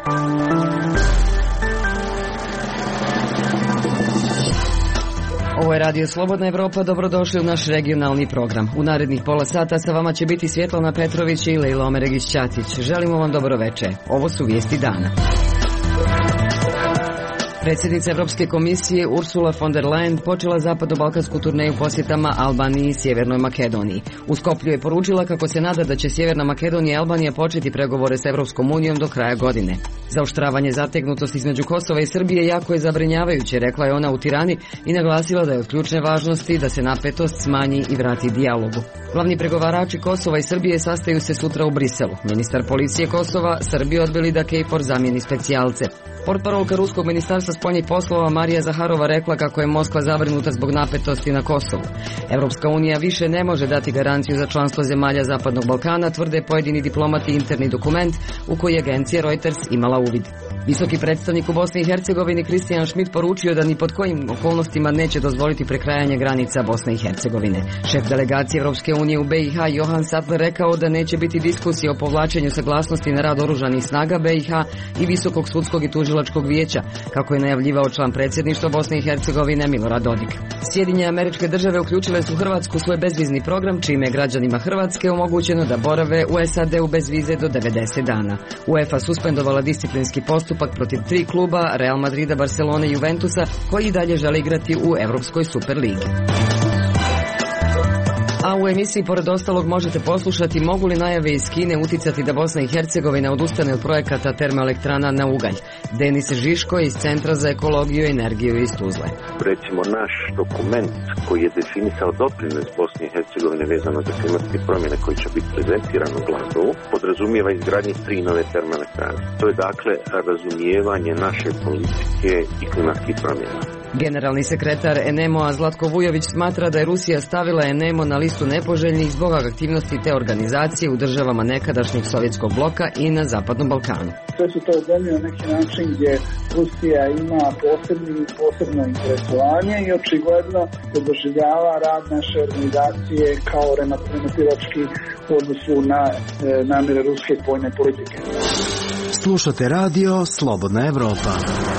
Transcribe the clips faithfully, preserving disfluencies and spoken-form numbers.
Ovo je Radio Slobodna Evropa, dobrodošli u naš regionalni program. U narednih pola sata sa vama će biti Svjetlana Petrović i Lejla Omeregić-Ćatić. Želimo vam dobro veče. Ovo su vijesti dana. Predsjednica Evropske komisije Ursula von der Leyen počela zapadno-balkansku turneju posjetama Albaniji i Sjevernoj Makedoniji. U Skoplju je poručila kako se nada da će Sjeverna Makedonija i Albanija početi pregovore s Evropskom unijom do kraja godine. Zaoštravanje zategnutosti između Kosova i Srbije jako je zabrinjavajuće, rekla je ona u Tirani i naglasila da je od ključne važnosti da se napetost smanji i vrati dijalogu. Glavni pregovarači Kosova i Srbije sastaju se sutra u Briselu. Ministar policije Kosova Srbiji odbili da KFOR zamijeni specijalce. Portparolka Ruskog ministarstva spoljnih poslova Marija Zaharova rekla kako je Moskva zabrinuta zbog napetosti na Kosovu. Evropska unija više ne može dati garanciju za članstvo zemalja Zapadnog Balkana, tvrde pojedini diplomati interni dokument u koji je agencija Reuters imala uvid. Visoki predstavnik u Bosni i Hercegovini Kristijan Schmidt poručio da ni pod kojim okolnostima neće dozvoliti prekrajanje granica Bosne i Hercegovine. Šef delegacije Evropske unije u B i H Johan Sattler rekao da neće biti diskusije o povlačenju saglasnosti na rad oružanih snaga B i H i Visokog sudskog i tužilačkog vijeća, kako je najavljivao član predsjedništva Bosne i Hercegovine Milorad Dodik. Sjedinjene Američke Države uključile su Hrvatsku u svoj bezvizni program, čime je građanima Hrvatske omogućeno da borave u S A D-u bez vize do devedeset dana. UEFA suspendovala disciplinski postupak protiv tri kluba Real Madrida, Barcelone i Juventusa koji i dalje žele igrati u Evropskoj Superligi. A u emisiji pored ostalog možete poslušati mogu li najave iz Kine uticati da Bosna i Hercegovina odustane od projekata termoelektrana na ugalj. Denis Žiško iz Centra za ekologiju i energiju iz Tuzle. Recimo naš dokument koji je definisao doprinos Bosne i Hercegovine vezano za klimatske promjene koji će biti prezentiran u Glasgowu podrazumijeva izgradnji tri nove termoelektrane. To je dakle razumijevanje naše politike i klimatskih promjena. Generalni sekretar Enemo-a Zlatko Vujović smatra da je Rusija stavila Enemo na listu nepoželjnih zbog aktivnosti te organizacije u državama nekadašnjeg sovjetskog bloka i na Zapadnom Balkanu. Sve su to zemlje na neki način gdje Rusija ima posebni, posebno interesovanje i očigledno da doživljava rad naše organizacije kao remetilački u odnosu na e, namjere ruske vojne politike. Slušate radio Slobodna Evropa.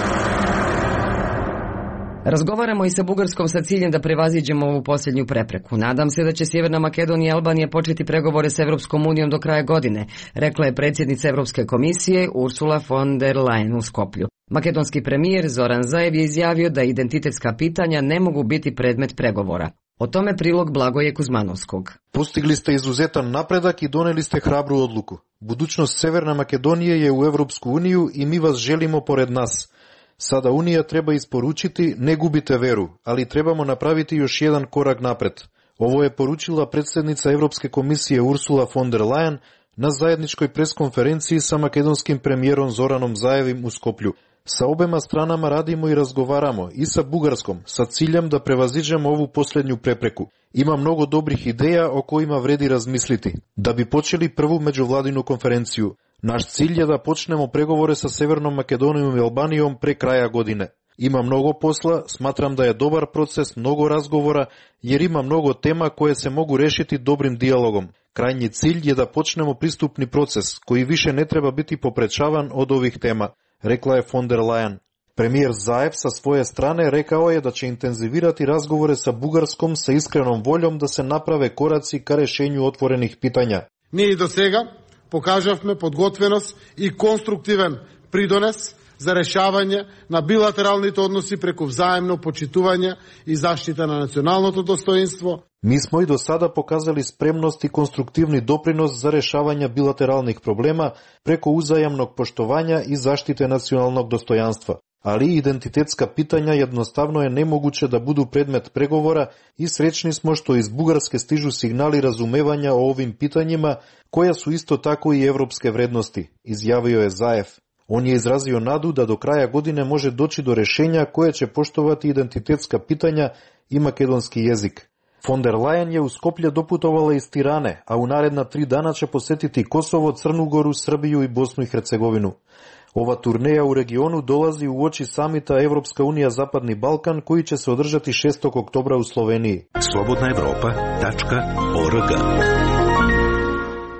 Razgovaramo i sa Bugarskom sa ciljem da prevaziđemo ovu posljednju prepreku. Nadam se da će Sjeverna Makedonija i Albanija početi pregovore s Evropskom unijom do kraja godine, rekla je predsjednica Evropske komisije Ursula von der Leyen u Skoplju. Makedonski premijer Zoran Zaev je izjavio da identitetska pitanja ne mogu biti predmet pregovora. O tome prilog Blagoje Kuzmanovskog. Postigli ste izuzetan napredak i doneli ste hrabru odluku. Budućnost Severne Makedonije je u Evropsku uniju i mi vas želimo pored nas. Sada Unija treba isporučiti, ne gubite veru, ali trebamo napraviti još jedan korak napred. Ovo je poručila predsjednica Evropske komisije Ursula von der Leyen na zajedničkoj preskonferenciji sa makedonskim premijerom Zoranom Zaevim u Skoplju. Sa obema stranama radimo i razgovaramo, i sa Bugarskom, sa ciljem da prevaziđemo ovu posljednju prepreku. Ima mnogo dobrih ideja o kojima vredi razmisliti. Da bi počeli prvu međuvladinu konferenciju, naš cilj je da počnemo pregovore sa Severnom Makedonijom i Albanijom pre kraja godine. Ima mnogo posla, smatram da je dobar proces, mnogo razgovora, jer ima mnogo tema koje se mogu rešiti dobrim dijalogom. Krajnji cilj je da počnemo pristupni proces, koji više ne treba biti poprečavan od ovih tema, rekla je von der Leyen. Premijer Zaev sa svoje strane rekao je da će intenzivirati razgovore sa Bugarskom sa iskrenom voljom da se naprave koraci ka rešenju otvorenih pitanja. Ние и до сега покажавме подготвеност и конструктивен придонес за решавање на билатералните односи преку взаемно почитување и заштита на националното достоинство. Mi smo i do sada pokazali spremnost i konstruktivni doprinos za rešavanje bilateralnih problema preko uzajamnog poštovanja i zaštite nacionalnog dostojanstva. Ali identitetska pitanja jednostavno je nemoguće da budu predmet pregovora i srećni smo što iz Bugarske stižu signali razumevanja o ovim pitanjima, koja su isto tako i evropske vrednosti, izjavio je Zaev. On je izrazio nadu da do kraja godine može doći do rešenja koje će poštovati identitetska pitanja i makedonski jezik. Von der Leyen je u Skoplje doputovala iz Tirane, a u naredna tri dana će posetiti Kosovo, Crnu Goru, Srbiju i Bosnu i Hercegovinu. Ova turneja u regionu dolazi u oči samita Evropska unija Zapadni Balkan koji će se održati šestog oktobra u Sloveniji. slobodna evropa tačka org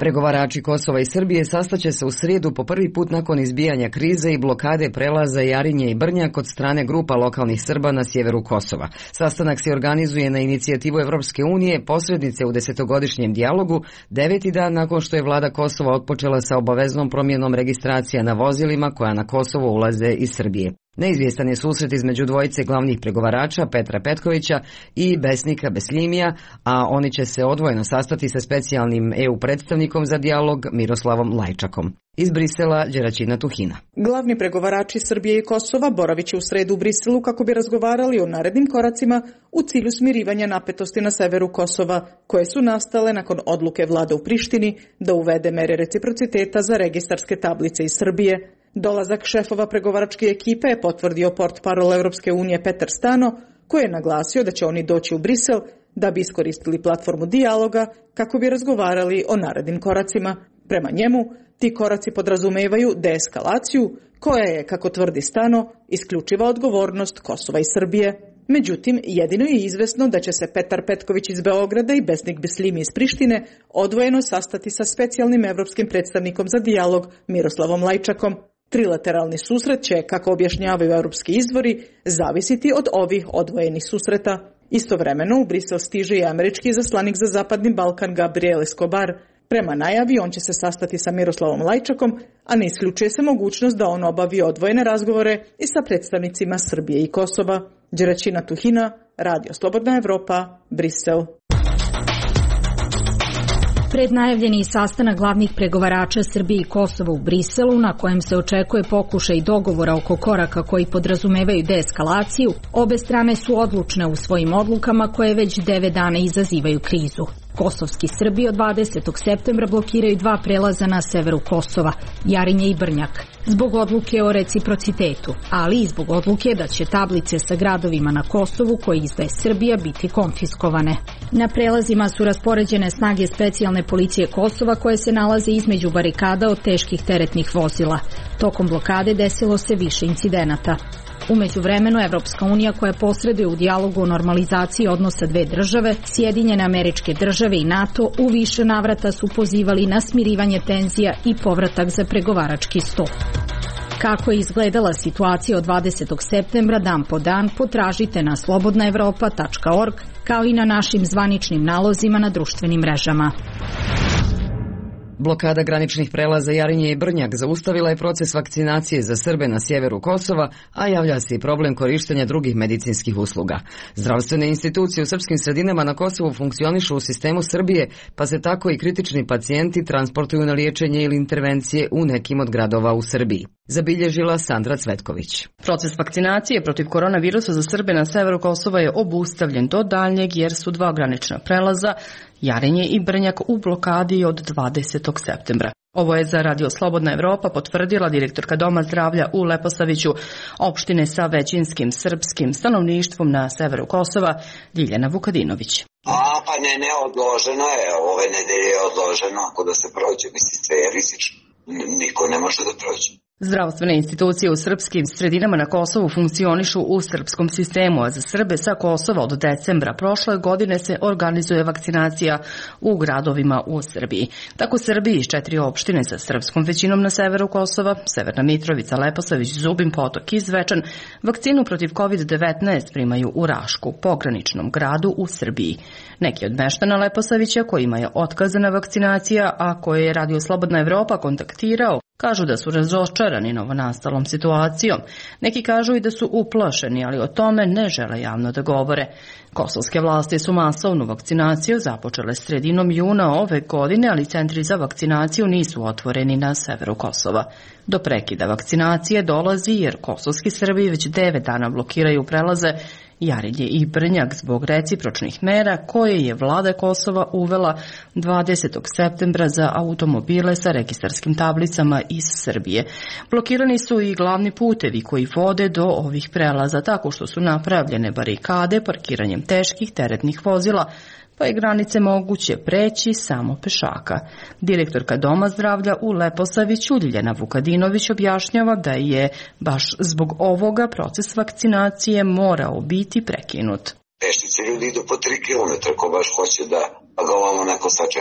Pregovarači Kosova i Srbije sastaće se u srijedu po prvi put nakon izbijanja krize i blokade prelaza Jarinje i Brnjak od strane grupa lokalnih Srba na sjeveru Kosova. Sastanak se organizuje na inicijativu Evropske unije, posrednice u desetogodišnjem dijalogu, deveti dan nakon što je vlada Kosova otpočela sa obaveznom promjenom registracija na vozilima koja na Kosovo ulaze iz Srbije. Neizvjestan je susret između dvojice glavnih pregovarača Petra Petkovića i Besnika Besljimija, a oni će se odvojeno sastati sa specijalnim E U predstavnikom za dijalog Miroslavom Lajčakom. Iz Brisela, Đeraćina Tuhina. Glavni pregovarači Srbije i Kosova boravit će u sredu u Briselu kako bi razgovarali o narednim koracima u cilju smirivanja napetosti na severu Kosova, koje su nastale nakon odluke vlade u Prištini da uvede mere reciprociteta za registarske tablice iz Srbije. Dolazak šefova pregovaračke ekipe je potvrdio portparol Evropske unije Petar Stano, koji je naglasio da će oni doći u Brisel da bi iskoristili platformu dijaloga kako bi razgovarali o narednim koracima. Prema njemu, ti koraci podrazumevaju deeskalaciju, koja je, kako tvrdi Stano, isključiva odgovornost Kosova i Srbije. Međutim, jedino je izvesno da će se Petar Petković iz Beograda i Besnik Besljimi iz Prištine odvojeno sastati sa specijalnim evropskim predstavnikom za dijalog Miroslavom Lajčakom. Trilateralni susret će, kako objašnjavaju europski izvori, zavisiti od ovih odvojenih susreta. Istovremeno u Brisel stiže i američki izaslanik za Zapadni Balkan Gabriel Escobar. Prema najavi on će se sastati sa Miroslavom Lajčakom, a ne isključuje se mogućnost da on obavi odvojene razgovore i sa predstavnicima Srbije i Kosova. Đeraćina Tuhina, Radio Slobodna Evropa, Brisel. Prednajavljeni sastanak glavnih pregovarača Srbije i Kosova u Briselu, na kojem se očekuje pokušaj dogovora oko koraka koji podrazumevaju deeskalaciju, obe strane su odlučne u svojim odlukama koje već devet dana izazivaju krizu. Kosovski Srbi od dvadesetog septembra blokiraju dva prelaza na severu Kosova, Jarinje i Brnjak, zbog odluke o reciprocitetu, ali i zbog odluke da će tablice sa gradovima na Kosovu koje izdaje Srbija biti konfiskovane. Na prelazima su raspoređene snage specijalne policije Kosova koje se nalaze između barikada od teških teretnih vozila. Tokom blokade desilo se više incidenata. U međuvremenu, Evropska unija koja posreduje u dijalogu o normalizaciji odnosa dve države, Sjedinjene Američke Države i NATO u više navrata su pozivali na smirivanje tenzija i povratak za pregovarački sto. Kako je izgledala situacija od dvadesetog septembra dan po dan, potražite na slobodna evropa tačka org kao i na našim zvaničnim nalozima na društvenim mrežama. Blokada graničnih prelaza Jarinje i Brnjak zaustavila je proces vakcinacije za Srbe na sjeveru Kosova, a javlja se i problem korištenja drugih medicinskih usluga. Zdravstvene institucije u srpskim sredinama na Kosovu funkcionišu u sistemu Srbije, pa se tako i kritični pacijenti transportuju na liječenje ili intervencije u nekim od gradova u Srbiji. Zabilježila Sandra Cvetković. Proces vakcinacije protiv koronavirusa za Srbe na severu Kosova je obustavljen do daljnjeg jer su dva granična prelaza, Jarinje i Brnjak, u blokadi od dvadesetog septembra. Ovo je za Radio Slobodna Evropa potvrdila direktorka Doma zdravlja u Leposaviću, opštine sa većinskim srpskim stanovništvom na severu Kosova, Ljiljana Vukadinović. A, pa ne, ne, odloženo je, ove nedelje je odloženo, ako da se prođe, mislim, sve je rizično, niko ne može da prođe. Zdravstvene institucije u srpskim sredinama na Kosovu funkcionišu u srpskom sistemu, a za Srbe sa Kosova od decembra prošle godine se organizuje vakcinacija u gradovima u Srbiji. Tako Srbi iz četiri opštine sa srpskom većinom na severu Kosova, Severna Mitrovica, Leposavić, Zubin Potok i Zvečan, vakcinu protiv kovid devetnaest primaju u Rašku, pograničnom gradu u Srbiji. Neki od meštana Leposavića kojima je otkazana vakcinacija, a koje je Radio Slobodna Evropa kontaktirao, kažu da su razočarani novonastalom situacijom. Neki kažu i da su uplašeni, ali o tome ne žele javno da govore. Kosovske vlasti su masovnu vakcinaciju započele sredinom juna ove godine, ali centri za vakcinaciju nisu otvoreni na severu Kosova. Do prekida vakcinacije dolazi jer kosovski Srbi već devet dana blokiraju prelaze Jarinje i Brnjak zbog recipročnih mera koje je vlada Kosova uvela dvadesetog septembra za automobile sa registarskim tablicama iz Srbije. Blokirani su i glavni putevi koji vode do ovih prelaza tako što su napravljene barikade parkiranjem teških teretnih vozila, pa je granice moguće preći samo pešaka. Direktorka Doma zdravlja u Leposaviću, Ljiljana Vukadinović, objašnjava da je baš zbog ovoga proces vakcinacije morao biti prekinut. Peštice ljudi idu po tri kilometra, ko baš hoće da, da ga ovamo neko sačeka.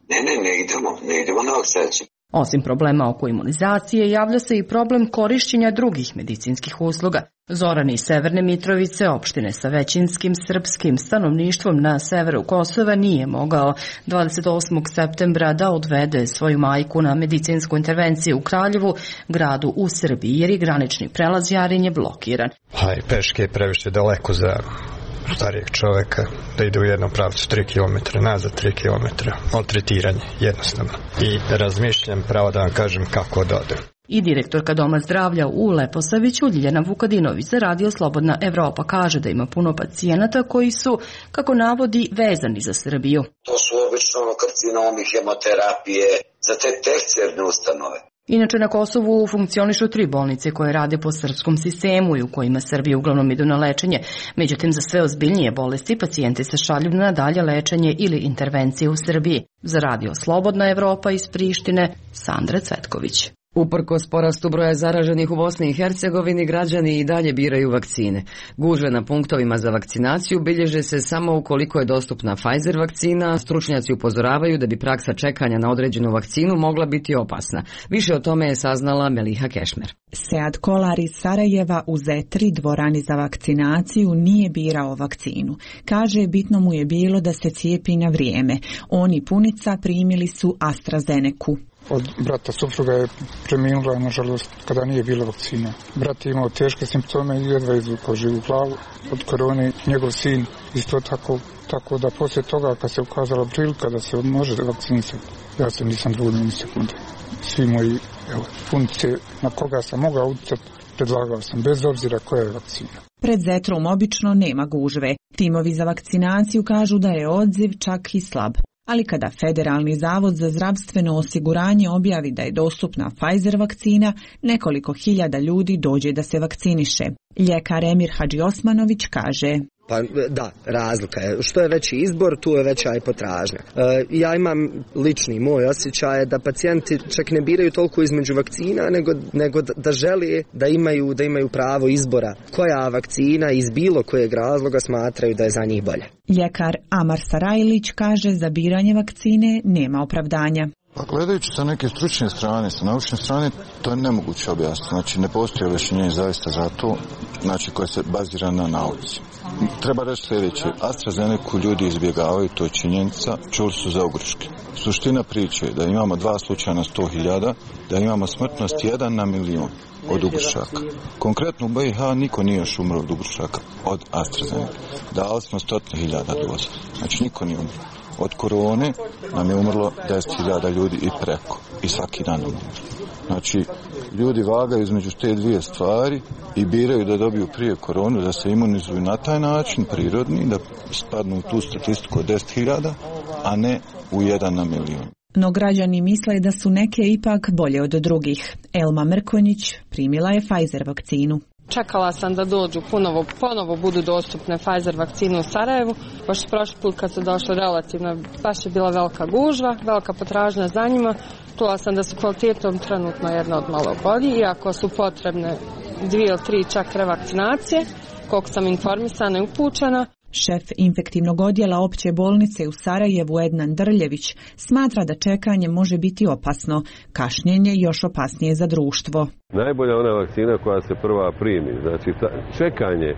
Ne, ne, ne idemo, ne idemo na vakcinaciju. Osim problema oko imunizacije, javlja se i problem korišćenja drugih medicinskih usluga. Zoran iz Severne Mitrovice, opštine sa većinskim srpskim stanovništvom na severu Kosova, nije mogao dvadeset osmog septembra da odvede svoju majku na medicinsku intervenciju u Kraljevu, gradu u Srbiji, jer je granični prelaz Jarinje blokiran. Aj, peške je previše daleko za starijeg čoveka da ide u jednom pravcu tri kilometra, nazad tri kilometra, maltretiranje, jednostavno. I razmišljam, pravo da vam kažem, kako da odem. I direktorka Doma zdravlja u Leposaviću, Ljiljana Vukadinović, za Radio Slobodna Evropa, kaže da ima puno pacijenata koji su, kako navodi, vezani za Srbiju. To su obično karcinomi, hemoterapije, za te tercijarne ustanove. Inače, na Kosovu funkcionišu tri bolnice koje rade po srpskom sistemu i u kojima Srbi uglavnom idu na lečenje. Međutim, za sve ozbiljnije bolesti pacijenti se šalju na dalje lečenje ili intervencije u Srbiji. Za Radio Slobodna Evropa iz Prištine, Sandra Cvetković. Uprkos porastu broja zaraženih u Bosni i Hercegovini, građani i dalje biraju vakcine. Gužve na punktovima za vakcinaciju bilježe se samo ukoliko je dostupna Pfizer vakcina. Stručnjaci upozoravaju da bi praksa čekanja na određenu vakcinu mogla biti opasna. Više o tome je saznala Meliha Kešmer. Sead Kolar iz Sarajeva u Zetri, dvorani za vakcinaciju, nije birao vakcinu. Kaže, bitno mu je bilo da se cijepi na vrijeme. On i punica primili su AstraZeneku. Od brata supruga je preminula, nažalost, kada nije bila vakcina. Brat je imao teške simptome i jedva izvukao živu glavu od korone. Njegov sin isto tako, tako da poslije toga kad se ukazala prilika da se može vakcinisati, ja se nisam dvoumio ni sekunde. Svi moji evo, punice na koga sam mogao utjecati, predlagao sam, bez obzira koja je vakcina. Pred Zetrom obično nema gužve. Timovi za vakcinaciju kažu da je odziv čak i slab. Ali kada Federalni zavod za zdravstveno osiguranje objavi da je dostupna Pfizer vakcina, nekoliko hiljada ljudi dođe da se vakciniše. Ljekar Emir Hadži Osmanović kaže: Pa da, razlika je. Što je veći izbor, tu je veća i potražnja. E, ja imam lični moj osjećaj da pacijenti čak ne biraju toliko između vakcina, nego, nego da želi da imaju, da imaju pravo izbora koja vakcina iz bilo kojeg razloga smatraju da je za njih bolja. Ljekar Amar Sarajlić kaže za biranje vakcine nema opravdanja. Pa gledajući sa neke stručne strane, sa naučne strane, to je nemoguće objasniti. Znači, ne postoji objašnjenje zaista za to, znači, koje se bazira na nauci. Treba reći sljedeće, AstraZeneku ljudi izbjegavaju, to je činjenica, čuli su za ogrške. Suština priče je da imamo dva slučaja na sto hiljada, da imamo smrtnost jedan na milion od ugrušaka. Konkretno u B i H niko nije još umro od ugrušaka, od AstraZeneca. Dali smo sto hiljada doza, znači niko nije umro. Od korone nam je umrlo deset hiljada ljudi i preko. I svaki dan umro. Znači, ljudi vagaju između te dvije stvari i biraju da dobiju prije koronu, da se imunizuju na taj način, prirodni, da spadnu u tu statistiku od deset hiljada, a ne u jedan na milion. No građani misle da su neke ipak bolje od drugih. Elma Mrkonjić primila je Pfizer vakcinu. Čekala sam da dođu ponovo, ponovo budu dostupne Pfizer vakcine u Sarajevu, pošto prošli put kad su došli relativno, baš je bila velika gužva, velika potražnja za njima. Čula sam da su kvalitetom trenutno jedna od malo bolji, iako su potrebne dvije ili tri čak revakcinacije, koliko sam informisana i upućena. Šef infektivnog odjela opće bolnice u Sarajevu Ednan Drljević smatra da čekanje može biti opasno, kašnjenje još opasnije za društvo. Najbolja ona vakcina koja se prva primi, znači čekanje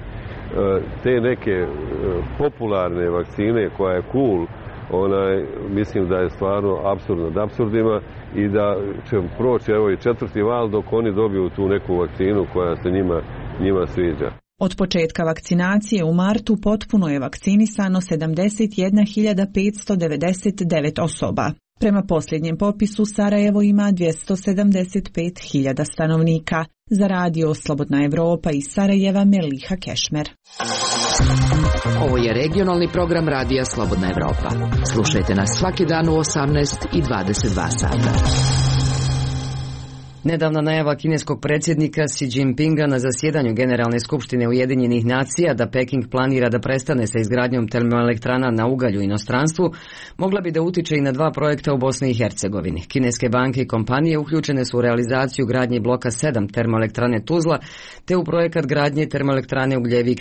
te neke popularne vakcine koja je cool, onaj, mislim da je stvarno apsurdno nad apsurdima i da će proći evo i četvrti val dok oni dobiju tu neku vakcinu koja se njima, njima sviđa. Od početka vakcinacije u martu potpuno je vakcinisano sedamdeset jedna hiljada petsto devedeset devet osoba. Prema posljednjem popisu Sarajevo ima dvjesto sedamdeset pet hiljada stanovnika. Za Radio Slobodna Evropa iz Sarajeva Meliha Kešmer. Ovo je regionalni program Radija Slobodna Evropa. Slušajte nas svaki dan u osamnaest i dvadeset dva sata. Nedavna najava kineskog predsjednika Xi Jinpinga na zasjedanju Generalne skupštine Ujedinjenih nacija da Peking planira da prestane sa izgradnjom termoelektrana na ugalj u inostranstvu mogla bi da utiče i na dva projekta u Bosni i Hercegovini. Kineske banke i kompanije uključene su u realizaciju gradnje bloka sedam termoelektrane Tuzla te u projekat gradnje termoelektrane Ugljevik tri.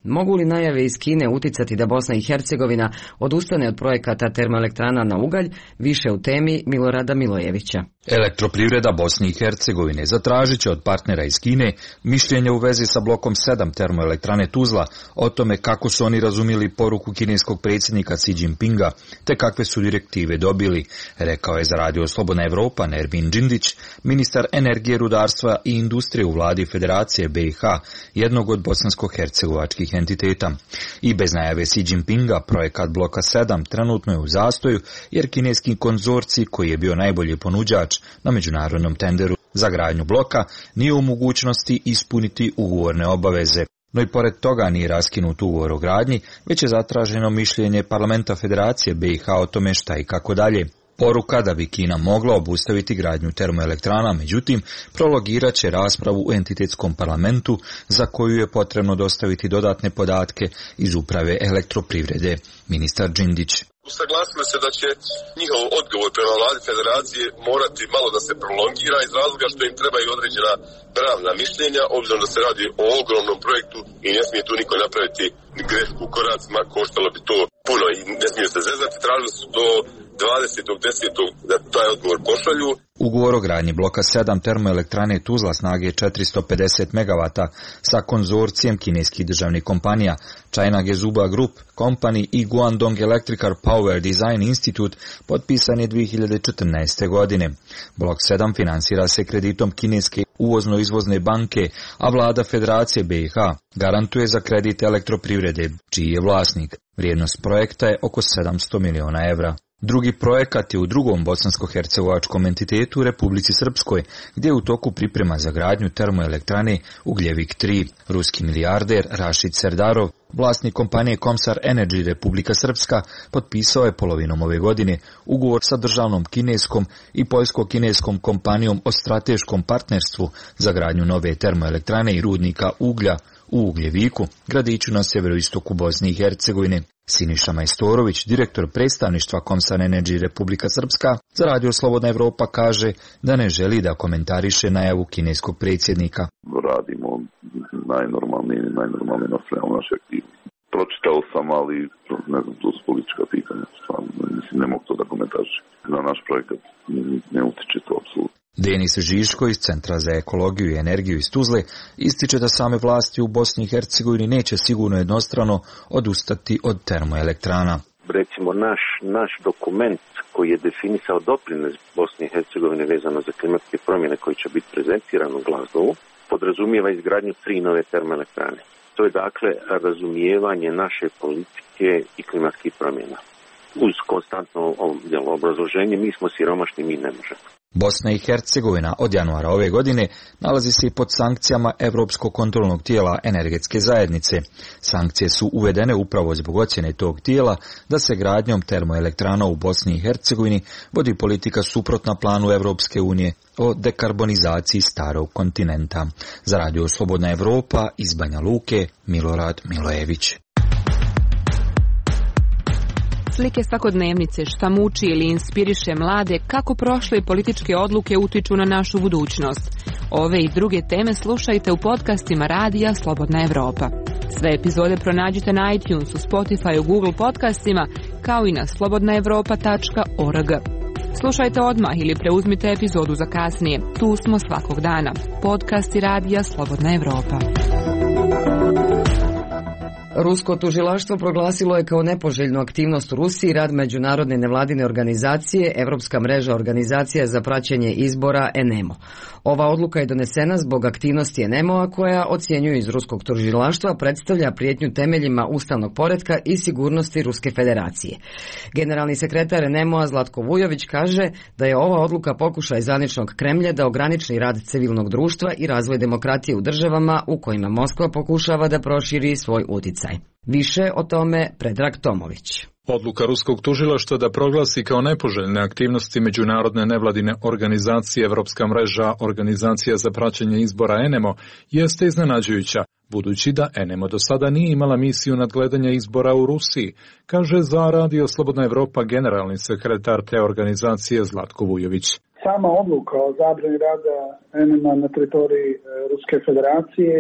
Mogu li najave iz Kine uticati da Bosna i Hercegovina odustane od projekata termoelektrana na ugalj? Više u temi Milorada Milojevića. Elektroprivreda Bosne i Hercegovine zatražit će od partnera iz Kine mišljenje u vezi sa blokom sedam termoelektrane Tuzla o tome kako su oni razumjeli poruku kineskog predsjednika Xi Jinpinga te kakve su direktive dobili, rekao je za Radio Slobodna Evropa Nermin Džindić, ministar energije, rudarstva i industrije u vladi Federacije B i H, jednog od bosansko-hercegovačkih entiteta. I bez najave Xi Jinpinga projekat bloka sedam trenutno je u zastoju jer kineski konzorcij koji je bio najbolji ponuđač na međunarodnom tenderu za gradnju bloka nije u mogućnosti ispuniti ugovorne obaveze. No i pored toga nije raskinut ugovor o gradnji, već je zatraženo mišljenje parlamenta Federacije B i H o tome šta i kako dalje. Poruka da bi Kina mogla obustaviti gradnju termoelektrana, međutim, prologirat će raspravu u entitetskom parlamentu za koju je potrebno dostaviti dodatne podatke iz uprave elektroprivrede. Ministar Džindić. Usaglasili se da će njihov odgovor prema vladi Federacije morati malo da se prolongira iz razloga što im trebaju određena pravna mišljenja, obzirom da se radi o ogromnom projektu i ne smije tu niko napraviti grešku u koracima, koštalo bi to puno i ne smiju se zezati. Tražili su do dvadesetog desetog da taj odgovor pošalju. Ugovor o gradnji bloka sedam termoelektrane Tuzla snage četiristo pedeset megavata sa konzorcijem kineskih državnih kompanija China Gezhouba Group Company i Guangdong Electrical Power Design Institute potpisan je dvije hiljade četrnaeste. godine. Blok sedam finansira se kreditom kineske uvozno-izvozne banke, a vlada Federacije B i H garantuje za kredit elektroprivrede, čiji je vlasnik. Vrijednost projekta je oko sedamsto miliona evra. Drugi projekat je u drugom bosansko-hercegovačkom entitetu u Republici Srpskoj, gdje je u toku priprema za gradnju termoelektrane Ugljevik tri. Ruski milijarder Rašid Serdarov, vlasnik kompanije Komsar Energy Republika Srpska, potpisao je polovinom ove godine ugovor sa državnom kineskom i poljsko-kineskom kompanijom o strateškom partnerstvu za gradnju nove termoelektrane i rudnika uglja u Ugljeviku, gradiću na severoistoku Bosne i Hercegovine. Siniša Majstorović, direktor predstavništva Komsar Energy Republika Srpska, za Radio Slobodna Evropa kaže da ne želi da komentariše najavu kineskog predsjednika. Radimo najnormalnije, najnormalnije nastavljamo naše aktivnosti. Pročitao sam, ali ne znam, to su politička pitanja. Mislim, ne mogu to da komentarišem. Na naš projekat ne utiče to apsolutno. Denis Žiško iz Centra za ekologiju i energiju iz Tuzle ističe da same vlasti u Bosni i Hercegovini neće sigurno jednostrano odustati od termoelektrana. Recimo naš, naš dokument koji je definisao doprinos Bosne i Hercegovine vezano za klimatske promjene koji će biti prezentiran u Glasgowu, podrazumijeva izgradnju tri nove termoelektrane. To je dakle razumijevanje naše politike i klimatskih promjena. Uz konstantno obrazloženje mi smo siromašni, mi ne možemo. Bosna i Hercegovina od januara ove godine nalazi se pod sankcijama Europskog kontrolnog tijela energetske zajednice. Sankcije su uvedene upravo zbog ocjene tog tijela da se gradnjom termoelektrana u Bosni i Hercegovini vodi politika suprotna planu Europske unije o dekarbonizaciji starog kontinenta. Za Radio Slobodna Evropa iz Banja Luke, Milorad Milojević. Slike svakodnevnice, šta muči ili inspiriše mlade, kako prošle političke odluke utiču na našu budućnost. Ove i druge teme slušajte u podcastima Radija Slobodna Evropa. Sve epizode pronađite na iTunesu, Spotifyu, Google podcastima, kao i na slobodna evropa tačka org. Slušajte odmah ili preuzmite epizodu za kasnije. Tu smo svakog dana. Podcasti Radija Slobodna Evropa. Rusko tužilaštvo proglasilo je kao nepoželjnu aktivnost u Rusiji rad međunarodne nevladine organizacije Evropska mreža organizacija za praćenje izbora ENEMO. Ova odluka je donesena zbog aktivnosti ENEMO-a koja, ocjenjuju iz ruskog tužilaštva, predstavlja prijetnju temeljima ustavnog poretka i sigurnosti Ruske federacije. Generalni sekretar ENEMO-a Zlatko Vujović kaže da je ova odluka pokušaj zvaničnog Kremlja da ograniči rad civilnog društva i razvoj demokratije u državama u kojima Moskva pokušava da proširi svoj uticaj. Više o tome Predrag Tomović. Odluka ruskog tužilaštva da proglasi kao nepoželjne aktivnosti međunarodne nevladine organizacije Evropska mreža organizacija za praćenje izbora ENEMO jeste iznenađujuća, budući da ENEMO do sada nije imala misiju nadgledanja izbora u Rusiji, kaže za Radio Slobodna Evropa generalni sekretar te organizacije Zlatko Vujović. Sama odluka o zabrani rada ENEMO na teritoriji Ruske federacije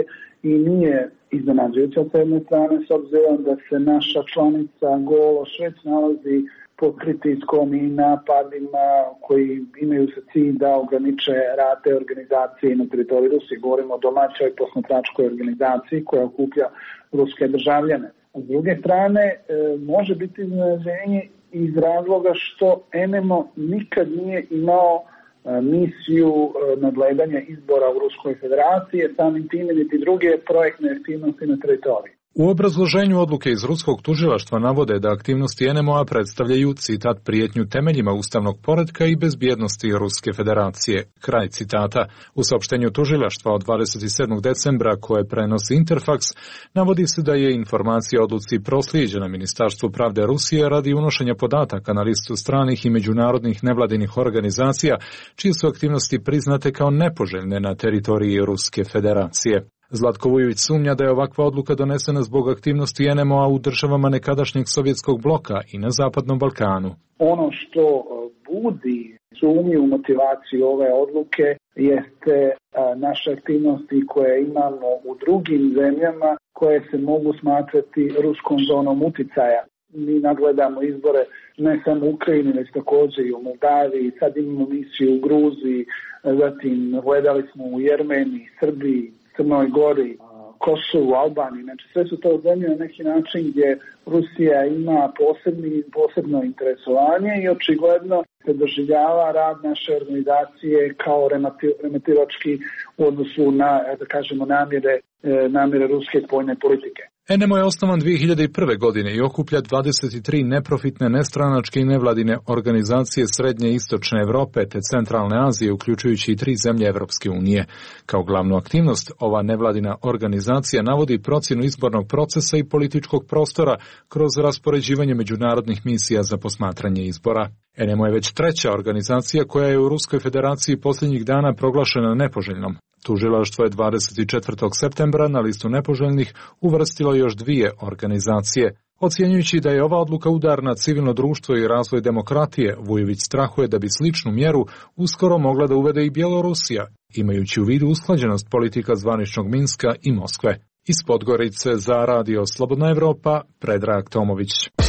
i nije iznenađujuća sa jedne strane, s obzirom da se naša članica Gološ već nalazi pod pritiskom i napadima koji imaju za cilj da ograniče rad te organizacije na teritoriju Rusije. Govorimo o domaćoj posmatračkoj organizaciji koja okuplja ruske državljane. A s druge strane, e, može biti iznenađenje iz razloga što Enemo nikad nije imao e, misiju e, nadgledanja izbora u Ruskoj federaciji, samim time niti druge projektne aktivnosti na teritoriji. U obrazloženju odluke iz ruskog tužilaštva navode da aktivnosti N M O-a predstavljaju, citat, prijetnju temeljima ustavnog poretka i bezbjednosti Ruske federacije. Kraj citata. U saopštenju tužilaštva od dvadeset sedmog decembra koje prenosi Interfax navodi se da je informacija o odluci proslijeđena Ministarstvu pravde Rusije radi unošenja podataka na listu stranih i međunarodnih nevladinih organizacija čije su aktivnosti priznate kao nepoželjne na teritoriji Ruske federacije. Zlatko Vujović sumnja da je ovakva odluka donesena zbog aktivnosti N M O-a u državama nekadašnjeg sovjetskog bloka i na Zapadnom Balkanu. Ono što budi sumnju u motivaciju ove odluke jeste naše aktivnosti koje imamo u drugim zemljama koje se mogu smatrati ruskom zonom uticaja. Mi nagledamo izbore ne samo u Ukrajini, već također i u Moldaviji, sad imamo misiju u Gruziji, zatim gledali smo u Jermeniji, Srbiji, Crnoj Gori, Kosovu, Albaniji. Znači sve su to zemlje na neki način gdje Rusija ima posebni, posebno interesovanje i očigledno se doživljava rad naše organizacije kao remetilački u odnosu na, da kažemo, namjere, namjere ruske spoljne politike. N M O je osnovan dvije hiljade prve. godine i okuplja dvadeset tri neprofitne, nestranačke i nevladine organizacije Srednje i Istočne Evrope te Centralne Azije, uključujući i tri zemlje Evropske unije. Kao glavnu aktivnost, ova nevladina organizacija navodi procjenu izbornog procesa i političkog prostora kroz raspoređivanje međunarodnih misija za posmatranje izbora. N M O je već treća organizacija koja je u Ruskoj federaciji posljednjih dana proglašena nepoželjnom. Tužilaštvo je dvadeset četvrtog septembra na listu nepoželjnih uvrstilo još dvije organizacije. Ocjenjujući da je ova odluka udar na civilno društvo i razvoj demokratije, Vujović strahuje da bi sličnu mjeru uskoro mogla da uvede i Bjelorusija, imajući u vidu usklađenost politika zvaničnog Minska i Moskve. Iz Podgorice za Radio Slobodna Evropa, Predrag Tomović.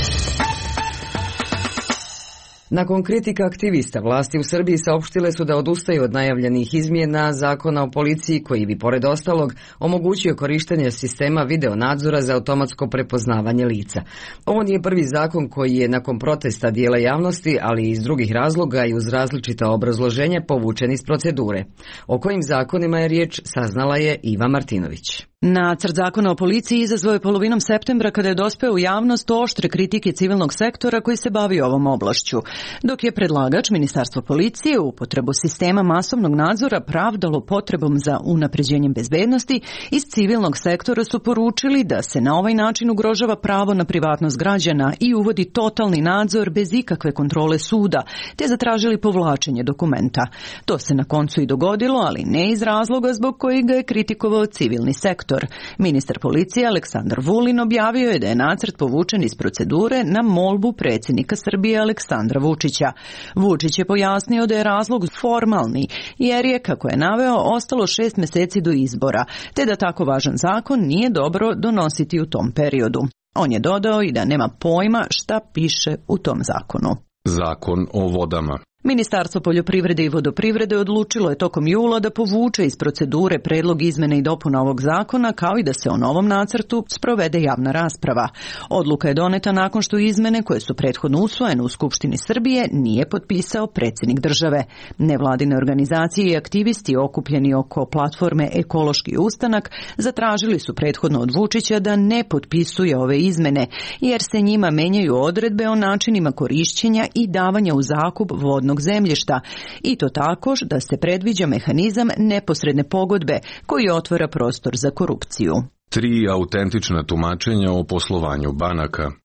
Nakon kritika aktivista, vlasti u Srbiji saopštile su da odustaju od najavljenih izmjena zakona o policiji koji bi, pored ostalog, omogućio korištenje sistema video nadzora za automatsko prepoznavanje lica. Ovo nije prvi zakon koji je nakon protesta dijela javnosti, ali i iz drugih razloga i uz različita obrazloženja povučen iz procedure. O kojim zakonima je riječ, saznala je Iva Martinović. Nacrt zakona o policiji izazvao je polovinom septembra kada je dospeo u javnost oštre kritike civilnog sektora koji se bavi ovom oblašću, dok je predlagač Ministarstvo policije upotrebu sistema masovnog nadzora pravdalo potrebom za unapređenjem bezbednosti. Iz civilnog sektora su poručili da se na ovaj način ugrožava pravo na privatnost građana i uvodi totalni nadzor bez ikakve kontrole suda, te zatražili povlačenje dokumenta. To se na koncu i dogodilo, ali ne iz razloga zbog kojeg ga je kritikovao civilni sektor. Ministar policije Aleksandar Vulin objavio je da je nacrt povučen iz procedure na molbu predsjednika Srbije Aleksandra Vučića. Vučić je pojasnio da je razlog formalni, jer je, kako je naveo, ostalo šest mjeseci do izbora, te da tako važan zakon nije dobro donositi u tom periodu. On je dodao i da nema pojma šta piše u tom zakonu. Zakon o vodama. Ministarstvo poljoprivrede i vodoprivrede odlučilo je tokom jula da povuče iz procedure predlog izmene i dopuna ovog zakona, kao i da se o novom nacrtu sprovede javna rasprava. Odluka je doneta nakon što izmene koje su prethodno usvojene u Skupštini Srbije nije potpisao predsjednik države. Nevladine organizacije i aktivisti okupljeni oko platforme Ekološki ustanak zatražili su prethodno od Vučića da ne potpisuje ove izmene, jer se njima menjaju odredbe o načinima korišćenja i davanja u zakup vodnog zemljišta, i to tako da se predviđa mehanizam neposredne pogodbe koji otvara prostor za korupciju. Tri autentična tumačenja o poslovanju banaka.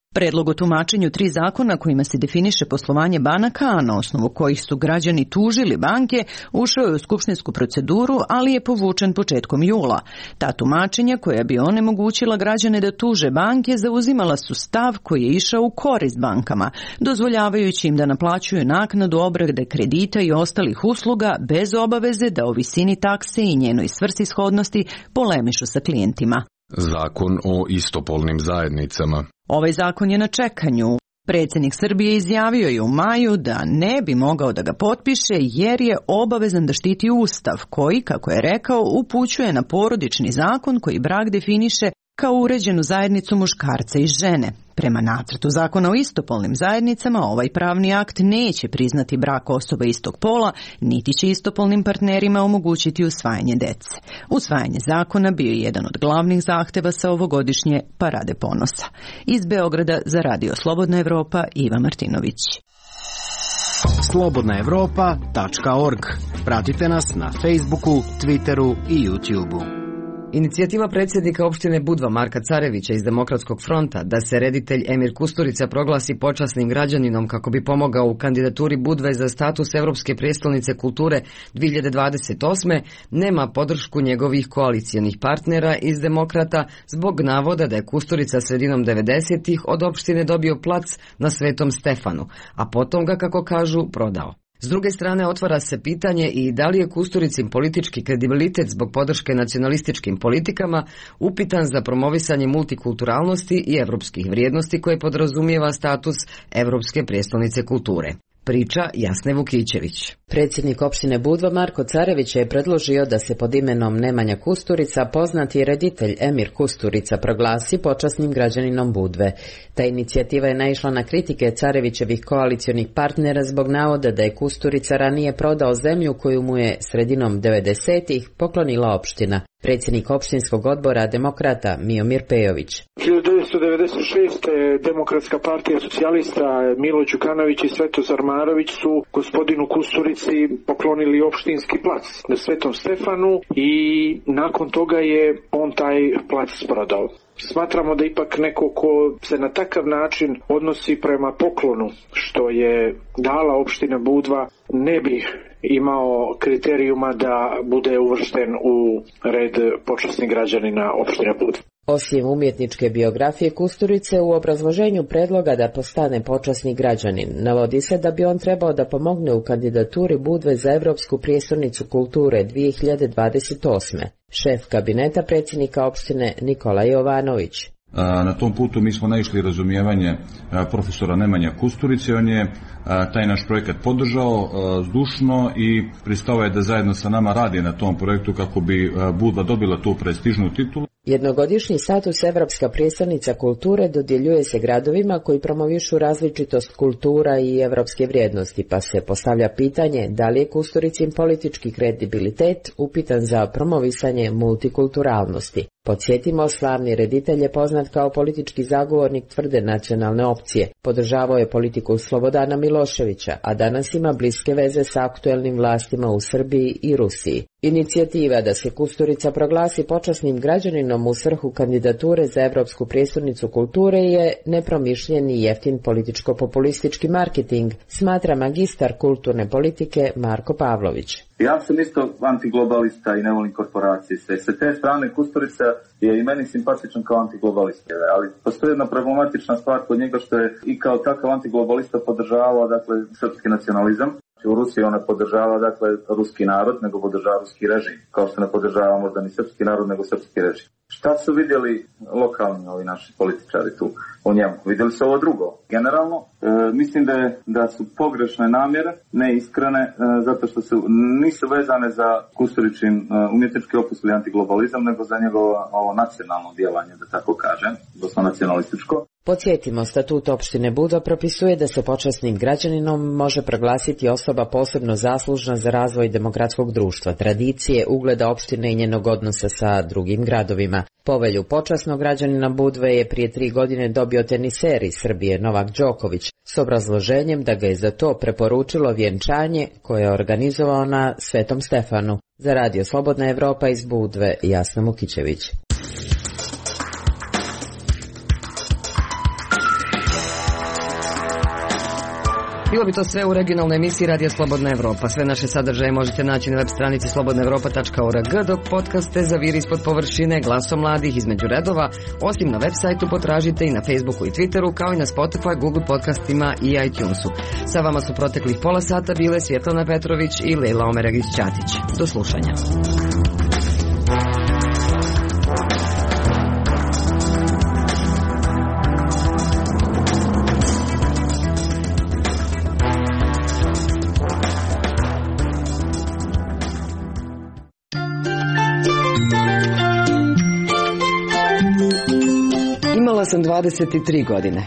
Predlog o tumačenju tri zakona kojima se definiše poslovanje banaka, a na osnovu kojih su građani tužili banke, ušao je u skupštinsku proceduru, ali je povučen početkom jula. Ta tumačenja, koja bi onemogućila građane da tuže banke, zauzimala su stav koji je išao u korist bankama, dozvoljavajući im da naplaćuju naknadu obrade kredita i ostalih usluga bez obaveze da o visini takse i njenoj svrsishodnosti polemišu sa klijentima. Zakon o istopolnim zajednicama. Ovaj zakon je na čekanju. Predsjednik Srbije izjavio je u maju da ne bi mogao da ga potpiše jer je obavezan da štiti Ustav koji, kako je rekao, upućuje na porodični zakon koji brak definiše kao uređenu zajednicu muškarca i žene. Prema nacrtu zakona o istopolnim zajednicama, ovaj pravni akt neće priznati brak osoba istog pola, niti će istopolnim partnerima omogućiti usvajanje dece. Usvajanje zakona bio je jedan od glavnih zahteva sa ovogodišnje Parade ponosa. Iz Beograda za Radio Slobodna Evropa, Iva Martinović. slobodna evropa tačka org. Pratite nas na Facebooku, Twitteru i YouTubeu. Inicijativa predsjednika opštine Budva Marka Carevića iz Demokratskog fronta da se reditelj Emir Kusturica proglasi počasnim građaninom kako bi pomogao u kandidaturi Budve za status Evropske prijestolnice kulture dvije hiljade dvadeset osme nema podršku njegovih koalicijonih partnera iz Demokrata zbog navoda da je Kusturica sredinom devedesetih od opštine dobio plac na Svetom Stefanu, a potom ga, kako kažu, prodao. S druge strane, otvara se pitanje i da li je Kusturicin politički kredibilitet zbog podrške nacionalističkim politikama upitan za promovisanje multikulturalnosti i evropskih vrijednosti koje podrazumijeva status Evropske prijestolnice kulture. Priča Jasne Vukićević. Predsjednik opštine Budva Marko Carević je predložio da se pod imenom Nemanja Kusturica poznati reditelj Emir Kusturica proglasi počasnim građaninom Budve. Ta inicijativa je naišla na kritike Carevićevih koalicionih partnera zbog navoda da je Kusturica ranije prodao zemlju koju mu je sredinom devedesetih poklonila opština. Predsjednik opštinskog odbora Demokrata Miomir Pejović. hiljadu devetsto devedeset šeste. Demokratska partija socijalista Milo Đukanović i Svetozar Marović su gospodinu Kusturici poklonili opštinski plac na Svetom Stefanu i nakon toga je on taj plac prodao. Smatramo da ipak neko ko se na takav način odnosi prema poklonu što je dala opština Budva ne bi imao kriterijuma da bude uvršten u red počasnih građanina opštine Budva. Osim umjetničke biografije Kusturice, u obrazloženju predloga da postane počasni građanin navodi se da bi on trebao da pomogne u kandidaturi Budve za Evropsku prijestolnicu kulture dvije hiljade dvadeset osme. Šef kabineta predsjednika opštine Nikola Jovanović. Na tom putu mi smo naišli razumijevanje profesora Nemanja Kusturice, on je taj naš projekat podržao zdušno i pristao je da zajedno sa nama radi na tom projektu kako bi Budva dobila tu prestižnu titulu. Jednogodišnji status Evropska prijestolnica kulture dodjeljuje se gradovima koji promovišu različitost kultura i evropske vrijednosti, pa se postavlja pitanje da li je Kusturicin politički kredibilitet upitan za promovisanje multikulturalnosti. Podsjetimo, slavni reditelj je poznat kao politički zagovornik tvrde nacionalne opcije. Podržavao je politiku Slobodana Miloševića, a danas ima bliske veze sa aktuelnim vlastima u Srbiji i Rusiji. Inicijativa da se Kusturica proglasi počasnim građaninom u svrhu kandidature za Evropsku prijestolnicu kulture je nepromišljen i jeftin političko-populistički marketing, smatra magistar kulturne politike Marko Pavlović. Ja sam isto antiglobalista i ne volim korporacije. Sa te strane Kusturica je i meni simpatičan kao antiglobalista, ali postoji jedna problematična stvar kod njega što je i kao takav antiglobalista podržavao dakle srpski nacionalizam. U Rusiji on ne podržava dakle ruski narod, nego podržava ruski režim, kao što ne podržava možda ni srpski narod, nego srpski režim. Šta su vidjeli lokalni ovi naši političari tu u njemu? Vidjeli su ovo drugo. Generalno, e, mislim da, je, da su pogrešne namjere, neiskrene, e, zato što su, nisu vezane za Kusturičin e, umjetnički opus ili antiglobalizam, nego za njegovo ovo nacionalno djelanje, da tako kažem, doslovno nacionalističko. Podsjetimo, statut opštine Budva propisuje da se počasnim građaninom može proglasiti osoba posebno zaslužna za razvoj demokratskog društva, tradicije, ugleda opštine i njenog odnosa sa drugim gradovima. Povelju počasnog građanina Budve je prije tri godine dobio teniser iz Srbije Novak Đoković s obrazloženjem da ga je za to preporučilo vjenčanje koje je organizovao na Svetom Stefanu. Za Radio Slobodna Evropa iz Budve, Jasna Vukićević. Bilo bi to sve u regionalnoj emisiji Radija Slobodna Evropa. Sve naše sadržaje možete naći na web stranici slobodna evropa tačka org, dok podcaste Zaviri ispod površine, Glasom mladih, Između redova, osim na web sajtu potražite i na Facebooku i Twitteru, kao i na Spotify, Google podcastima i iTunesu. Sa vama su proteklih pola sata bile Svjetlana Petrović i Lejla Omeragić-Ćatić. Do slušanja. Imala sam dvadeset tri godine.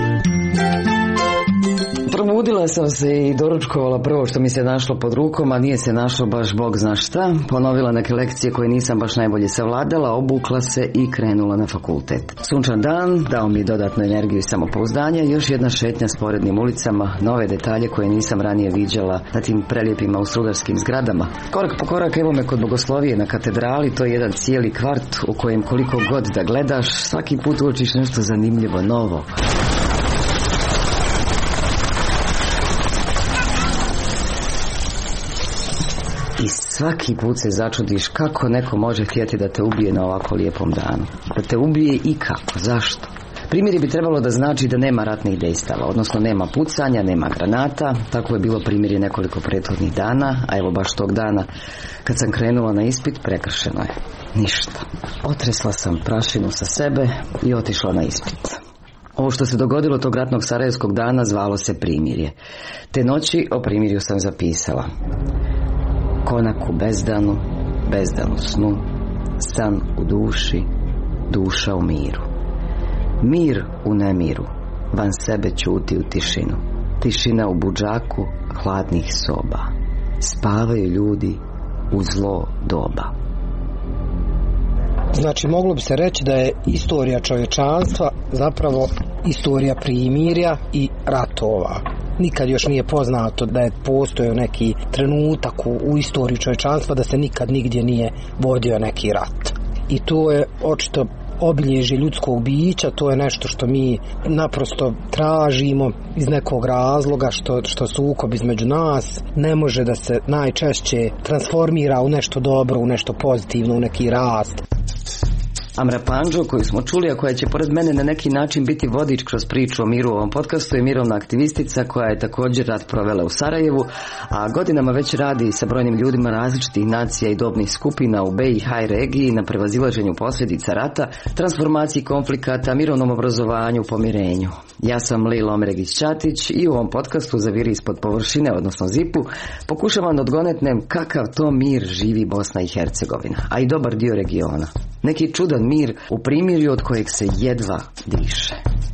Probudila sam se i doručkovala prvo što mi se našlo pod rukom, a nije se našlo baš bog zna šta. Ponovila neke lekcije koje nisam baš najbolje savladala, obukla se i krenula na fakultet. Sunčan dan dao mi dodatnu energiju i samopouzdanje, još jedna šetnja sporednim ulicama, nove detalje koje nisam ranije viđala na tim prelijepim austrougarskim zgradama. Korak po korak evo me kod Bogoslovije na katedrali, to je jedan cijeli kvart u kojem koliko god da gledaš, svaki put uočiš nešto zanimljivo, novo. I svaki put se začudiš kako neko može htjeti da te ubije na ovako lijepom danu. Da te ubije i kako, zašto? Primjeri bi trebalo da znači da nema ratnih dejstava, odnosno nema pucanja, nema granata. Tako je bilo primjeri nekoliko prethodnih dana, a evo baš tog dana kad sam krenula na ispit prekršeno je. Ništa. Otresla sam prašinu sa sebe i otišla na ispit. Ovo što se dogodilo tog ratnog sarajevskog dana zvalo se primirje. Te noći o primirju sam zapisala: konak u bezdanu, bezdan u snu, san u duši, duša u miru. Mir u nemiru, van sebe ćuti u tišinu. Tišina u budžaku hladnih soba. Spavaju ljudi u zlo doba. Znači, moglo bi se reći da je istorija čovječanstva zapravo istorija primirja i ratova. Nikad još nije poznato da je postojao neki trenutak u, u istoriji čovječanstva da se nikad nigdje nije vodio neki rat. I to je očito obilježje ljudskog bića, to je nešto što mi naprosto tražimo iz nekog razloga, što, što sukob između nas ne može da se najčešće transformira u nešto dobro, u nešto pozitivno, u neki rast. Amra Pandžo, koju smo čuli, a koja će pored mene na neki način biti vodič kroz priču o miru u ovom podcastu, je mirovna aktivistica koja je također rat provela u Sarajevu, a godinama već radi sa brojnim ljudima različitih nacija i dobnih skupina u be i ha regiji na prevazilaženju posljedica rata, transformaciji konflikata, mirovnom obrazovanju, pomirenju. Ja sam Lejla Omeragić-Ćatić i u ovom podcastu Zaviri ispod površine, odnosno zipu, pokušavam da odgonetnem kakav to mir živi Bosna i Hercegovina, a i dobar dio regiona. Neki čudan mir u primirju od kojeg se jedva diše.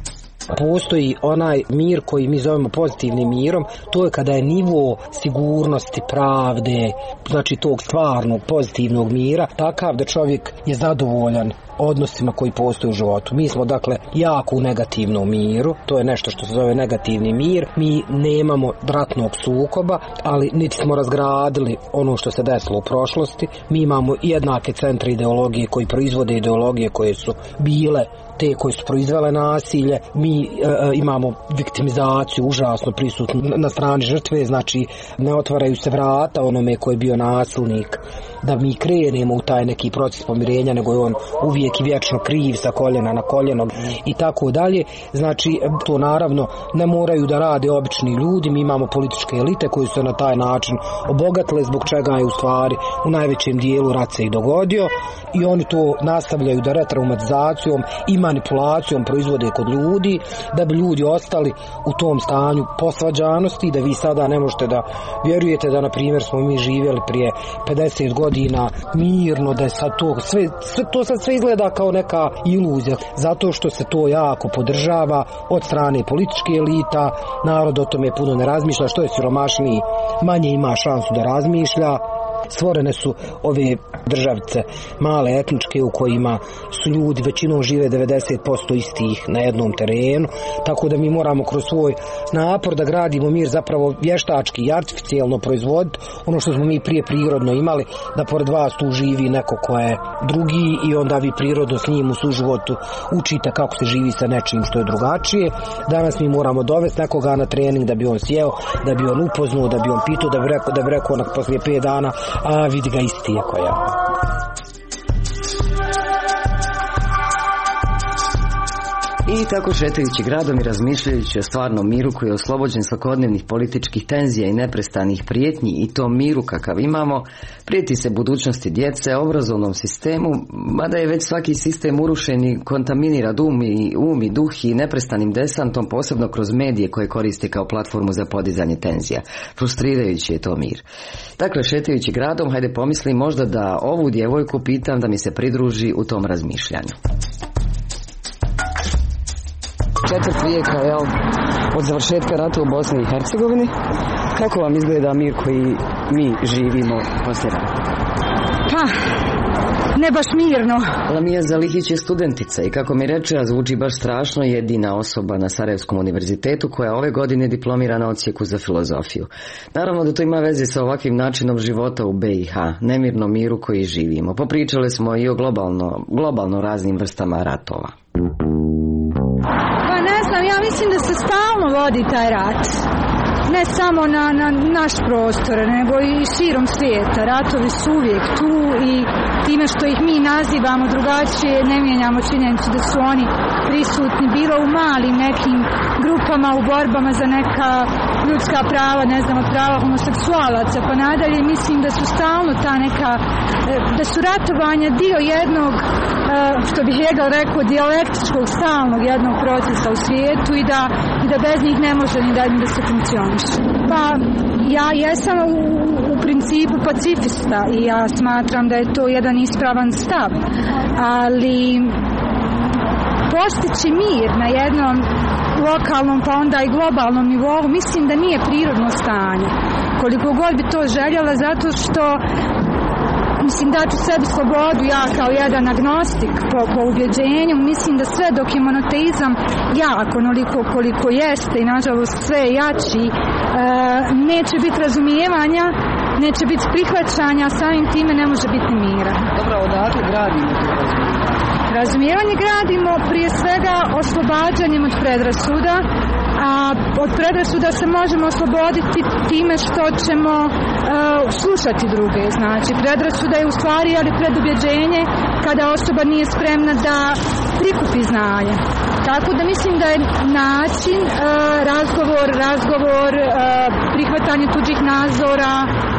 Postoji onaj mir koji mi zovemo pozitivnim mirom, to je kada je nivo sigurnosti, pravde, znači tog stvarnog pozitivnog mira, takav da čovjek je zadovoljan odnosima koji postoje u životu. Mi smo dakle jako u negativnom miru, to je nešto što se zove negativni mir. Mi nemamo ratnog sukoba, ali niti smo razgradili ono što se desilo u prošlosti. Mi imamo jednake centre ideologije koji proizvode ideologije koje su bile te koje su proizvele nasilje. Mi e, imamo viktimizaciju užasno prisutnu na strani žrtve, znači ne otvaraju se vrata onome koji je bio nasilnik da mi krenemo u taj neki proces pomirenja, nego je on uvijek i vječno kriv sa koljena na koljeno i tako dalje. Znači to naravno ne moraju da rade obični ljudi, mi imamo političke elite koji su se na taj način obogatile, zbog čega je u stvari u najvećem dijelu rat se i dogodio, i oni to nastavljaju da retraumatizacijom i manipulacijom proizvode kod ljudi, da bi ljudi ostali u tom stanju posvađanosti, da vi sada ne možete da vjerujete da na primjer smo mi živjeli prije pedeset godina mirno, da je sad to sve, sve, to sad sve izgleda kao neka iluzija, zato što se to jako podržava od strane političke elita. Narod o tome puno ne razmišlja, što je siromašniji manje ima šansu da razmišlja. stvorene su ove državice male etničke u kojima su ljudi većinom žive devedeset posto istih na jednom terenu, tako da mi moramo kroz svoj napor da gradimo mir zapravo vještački i artificijelno proizvoditi ono što smo mi prije prirodno imali, da pored vas tu živi neko ko je drugi i onda vi prirodno s njim u suživotu učite kako se živi sa nečim što je drugačije. Danas mi moramo dovesti nekoga na trening da bi on sjeo, da bi on upoznao, da bi on pitao, da bi rekao, da bi rekao onak poslije pet dana, a vidi ga isti je koja. I tako šetajući gradom i razmišljajući o stvarnom miru koji je oslobođen svakodnevnih političkih tenzija i neprestanih prijetnji i tom miru kakav imamo, prijeti se budućnosti djece, obrazovnom sistemu, mada je već svaki sistem urušen i kontaminira um i, um i duh i neprestanim desantom, posebno kroz medije koje koriste kao platformu za podizanje tenzija. Frustrirajući je to mir. Dakle, šetajući gradom, hajde pomisli možda da ovu djevojku pitam da mi se pridruži u tom razmišljanju. Četvrt vijeka, jel, od završetka rata u Bosni i Hercegovini. Kako vam izgleda mir koji mi živimo poslije rata? Pa, ne baš mirno. Lamija Zalihić je studentica i kako mi reče, a zvuči baš strašno, jedina osoba na Sarajevskom univerzitetu koja ove godine diplomira na odsjeku za filozofiju. Naravno da to ima veze sa ovakvim načinom života u be i ha, nemirnom miru koji živimo. Popričali smo i o globalno, globalno raznim vrstama ratova. Ja mislim da se stalno vodi taj rat, ne samo na, na naš prostor, nego i širom svijeta. Ratovi su uvijek tu i time što ih mi nazivamo drugačije ne mijenjamo činjenicu da su oni prisutni bilo u malim nekim grupama u borbama za neka ljudska prava, ne znam, od prava homoseksualaca pa nadalje. Mislim da su stalno ta neka, da su ratovanja dio jednog, što bih Hegel rekao, dijalektičkog stalnog jednog procesa u svijetu i da, i da bez njih ne može ni da, ni da se funkcioniše. Pa ja jesam u, u principu pacifista i ja smatram da je to jedan ispravan stav, ali postići mir na jednom lokalnom pa onda i globalnom nivou mislim da nije prirodno stanje. Koliko god bi to željela, zato što mislim dati sebi slobodu, ja kao jedan agnostik po, po ubjeđenju, mislim da sve dok je monoteizam jak onoliko koliko jeste i nažalost sve je jači, e, neće biti razumijevanja, neće biti prihvaćanja, a samim time ne može biti mira. Dobro, odakle gradimo to razumijevanje? Razumijevanje gradimo prije svega oslobađanjem od predrasuda, a od predrasuda se možemo osloboditi time što ćemo uh, slušati druge. Znači, predrasuda je u stvari ali predubjeđenje kada osoba nije spremna da prikupi znanje. Tako da mislim da je način uh, razgovor, razgovor, uh, prihvatanje tuđih nazora,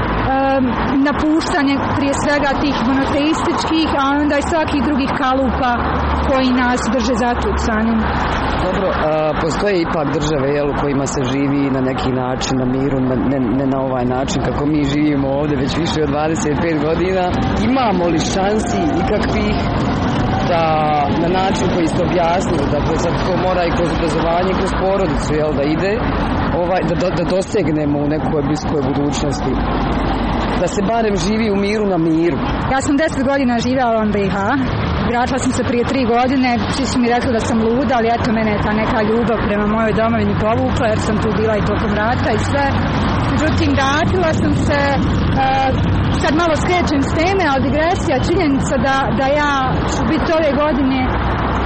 napuštanje prije svega tih monoteističkih, a onda i svakih drugih kalupa koji nas drže zatucanim. Dobro, a, postoje ipak države, jel, u kojima se živi na neki način na miru, ne, ne na ovaj način kako mi živimo ovdje već više od dvadeset pet godina. Imamo li šansi ikakvih da na način koji ste objasnili, dakle sad to mora i kroz obrazovanje, kroz porodicu, jel, da ide, ovaj, da, da dosegnemo u nekoj bliskoj budućnosti, da se barem živi u miru na miru. Ja sam deset godina živjela u be i ha, vratila sam se prije tri godine, svi su mi rekli da sam luda, ali eto mene je ta neka ljubav prema mojoj domovini povukla jer sam tu bila i tokom rata i sve. Međutim, vratila sam se, uh, sad malo skrećem s teme, ali digresija, činjenica da, da ja ću biti ove godine uh,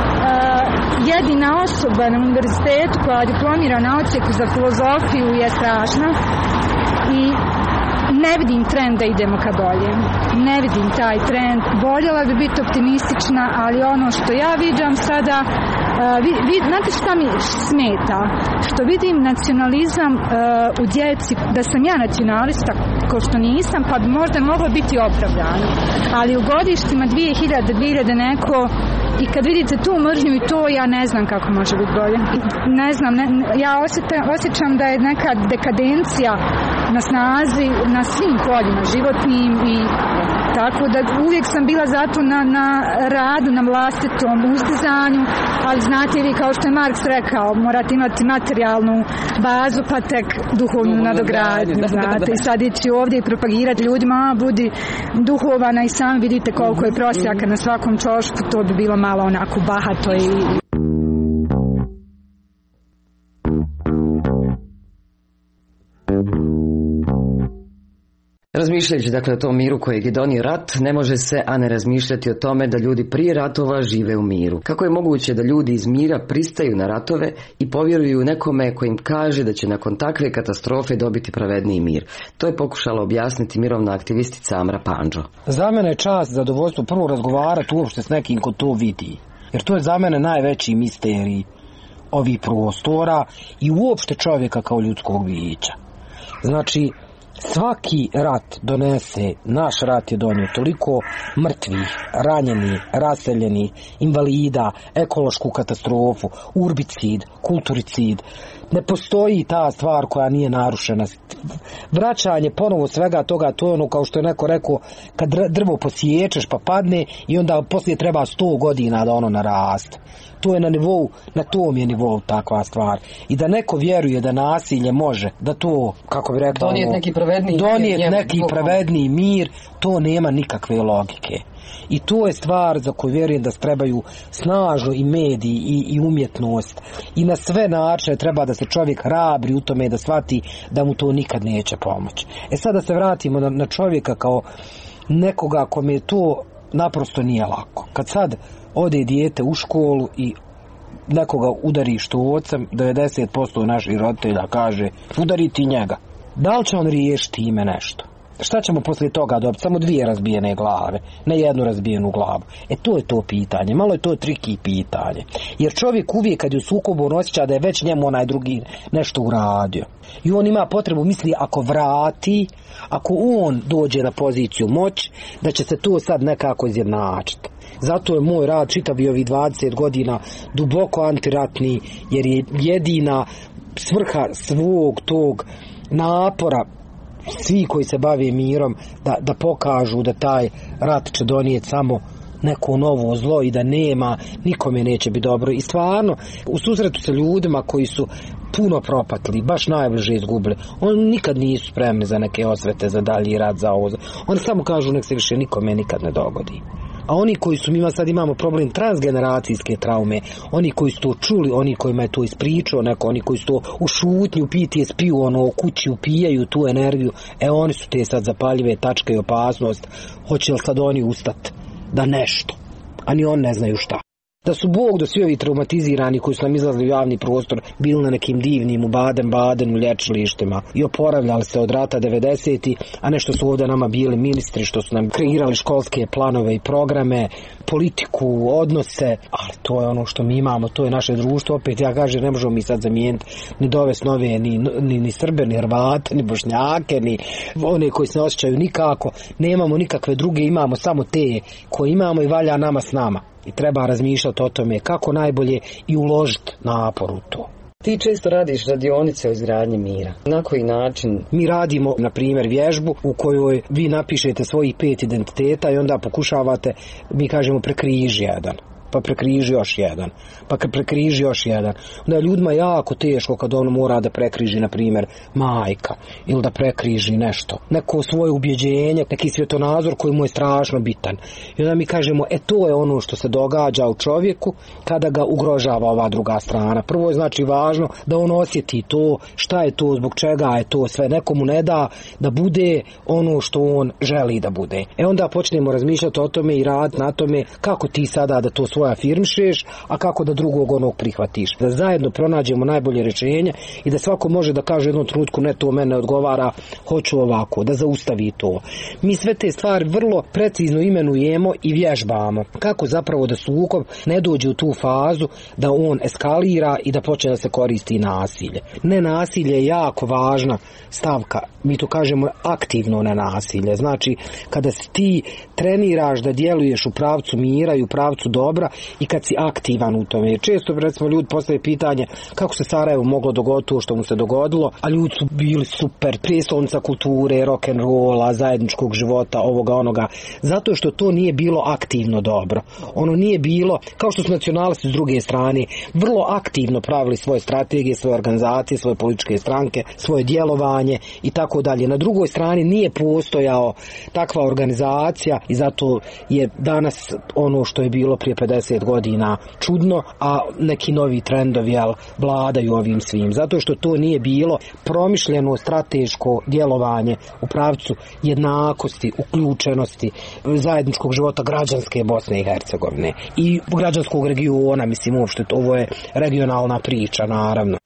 jedina osoba na univerzitetu koja diplomira na odsjeku za filozofiju je strašna i ne vidim trend da idemo ka bolje. Ne vidim taj trend. Voljela bi biti optimistična, ali ono što ja viđam sada, uh, vid, vid, znate šta mi smeta? Što vidim nacionalizam uh, u djeci, da sam ja nacionalista, ko što nisam, pa bi možda moglo biti opravdano. Ali u godištima dvije hiljade, dvije hiljade neko, i kad vidite tu mržnju i to, ja ne znam kako može biti bolje. Ne znam, ne, ja osjećam, osjećam da je neka dekadencija na snazi na svim poljima životnim i Tako da uvijek sam bila zato na, na radu, na vlastitom uzdizanju, ali znate vi, kao što je Marks rekao, morate imati materijalnu bazu pa tek duhovnu nadogradnju, znate. I sad ići ovdje i propagirati ljudima, a budi duhovana i sami vidite koliko je prosjaka na svakom čošku, to bi bilo malo onako bahato i... Razmišljajući dakle o tom miru kojeg je donio rat, ne može se, a ne razmišljati o tome da ljudi prije ratova žive u miru. Kako je moguće da ljudi iz mira pristaju na ratove i povjeruju nekome koji im kaže da će nakon takve katastrofe dobiti pravedniji mir? To je pokušala objasniti mirovna aktivistica Amra Pandžo. Za mene je čast, zadovoljstvo prvo razgovarati uopšte s nekim ko to vidi. Jer to je za mene najveći misterij ovih prostora i uopšte čovjeka kao ljudskog bića. Znači, svaki rat donese, naš rat je donio toliko mrtvih, ranjenih, raseljenih, invalida, ekološku katastrofu, urbicid, kulturicid. Ne postoji ta stvar koja nije narušena. Vraćanje ponovo svega toga, to je ono kao što je neko rekao, kad drvo posiječeš pa padne i onda poslije treba sto godina da ono naraste. To je na nivou, na tom je nivou takva stvar. I da neko vjeruje da nasilje može, da to, kako bi rekao, donijeti neki pravedniji, donijeti neki pravedniji mir, to nema nikakve logike. I to je stvar za koju vjerujem da trebaju snažno i mediji i, i umjetnost. I na sve načine treba da se čovjek hrabri u tome da shvati da mu to nikad neće pomoći. E sad da se vratimo na, na čovjeka kao nekoga kome je to naprosto nije lako. Kad sad ode dijete u školu i nekoga udari štocem, devedeset posto naših roditelja kaže udari ti njega. Da li će on riješiti ime nešto? Šta ćemo poslije toga dobiti? Samo dvije razbijene glave, ne jednu razbijenu glavu. E to je to pitanje, malo je to triki pitanje. Jer čovjek uvijek kad je u sukobu on osjeća da je već njemu onaj drugi nešto uradio. I on ima potrebu, misli, ako vrati, ako on dođe na poziciju moći, da će se to sad nekako izjednačiti. Zato je moj rad čitavi ovih dvadeset godina duboko antiratni, jer je jedina svrha svog tog napora svi koji se bave mirom da, da pokažu da taj rat će donijeti samo neko novo zlo i da nema, nikome neće biti dobro. I stvarno, u susretu sa ljudima koji su puno propatili, baš najbliže izgubili, oni nikad nisu spremni za neke osvete, za dalji rat, za ovo. Oni samo kažu nek se više nikome nikad ne dogodi. A oni koji su, mi sad imamo problem transgeneracijske traume, oni koji su to čuli, oni kojima je to ispričao neko, oni koji su to u šutnju, u P T S P-u, ono, u kući upijaju tu energiju, e oni su te sad zapaljive tačke i opasnost, hoće li sad oni ustati da nešto, a ni on ne znaju šta. Da su Bog do svi ovi traumatizirani koji su nam izlazili u javni prostor bili na nekim divnim u Baden-Badenu lječilištima i oporavljali se od rata devedesetih, a ne što su ovdje nama bili ministri, što su nam kreirali školske planove i programe, politiku, odnose, ali to je ono što mi imamo, to je naše društvo. Opet ja kažem, ne možemo mi sad zamijeniti ni dovest nove, ni, ni, ni Srbe, ni Hrvate, ni Bošnjake, ni one koji se ne osjećaju nikako, nemamo nikakve druge, imamo samo te koje imamo i valja nama s nama. I treba razmišljati o tome kako najbolje i uložiti napor u to. Ti često radiš radionice o izgradnji mira. Na koji način? Mi radimo, na primjer, vježbu u kojoj vi napišete svojih pet identiteta i onda pokušavate, mi kažemo, prekriži jedan. Pa prekriži još jedan, pa kad prekriži još jedan. Onda je ljudima jako teško kad ono mora da prekriži, na primjer, majka, ili da prekriži nešto, neko svoje ubjeđenje, neki svjetonazor koji mu je strašno bitan. I onda mi kažemo, e to je ono što se događa u čovjeku kada ga ugrožava ova druga strana. Prvo je znači važno da on osjeti to, šta je to, zbog čega je to sve, nekomu ne da da bude ono što on želi da bude. E onda počnemo razmišljati o tome i raditi na tome kako ti sada da to svoje afirmišeš, a kako da drugog onog prihvatiš. Da zajedno pronađemo najbolje rješenje i da svako može da kaže u jednom trenutku ne, to mene odgovara, hoću ovako, da zaustavi to. Mi sve te stvari vrlo precizno imenujemo i vježbamo. Kako zapravo da sukob ne dođe u tu fazu da on eskalira i da počne da se koristi nasilje. Ne nasilje je jako važna stavka. Mi to kažemo aktivno nenasilje. Znači, kada ti treniraš da djeluješ u pravcu mira i u pravcu dobra, kultura i kad si aktivan u tome. Često recimo ljudi postavljaju pitanje kako se Sarajevo moglo dogoditi to što mu se dogodilo, a ljudi su bili super, prijestolnica kulture, rock and rolla, zajedničkog života, ovoga onoga, zato što to nije bilo aktivno dobro. Ono nije bilo, kao što su nacionalisti s druge strane, vrlo aktivno pravili svoje strategije, svoje organizacije, svoje političke stranke, svoje djelovanje i tako dalje. Na drugoj strani nije postojao takva organizacija i zato je danas ono što je bilo prije pedeset godina čudno, a neki novi trendovi jel, vladaju ovim svim. Zato što to nije bilo promišljeno strateško djelovanje u pravcu jednakosti, uključenosti, zajedničkog života građanske Bosne i Hercegovine i građanskog regiona, mislim uopšte ovo je regionalna priča naravno.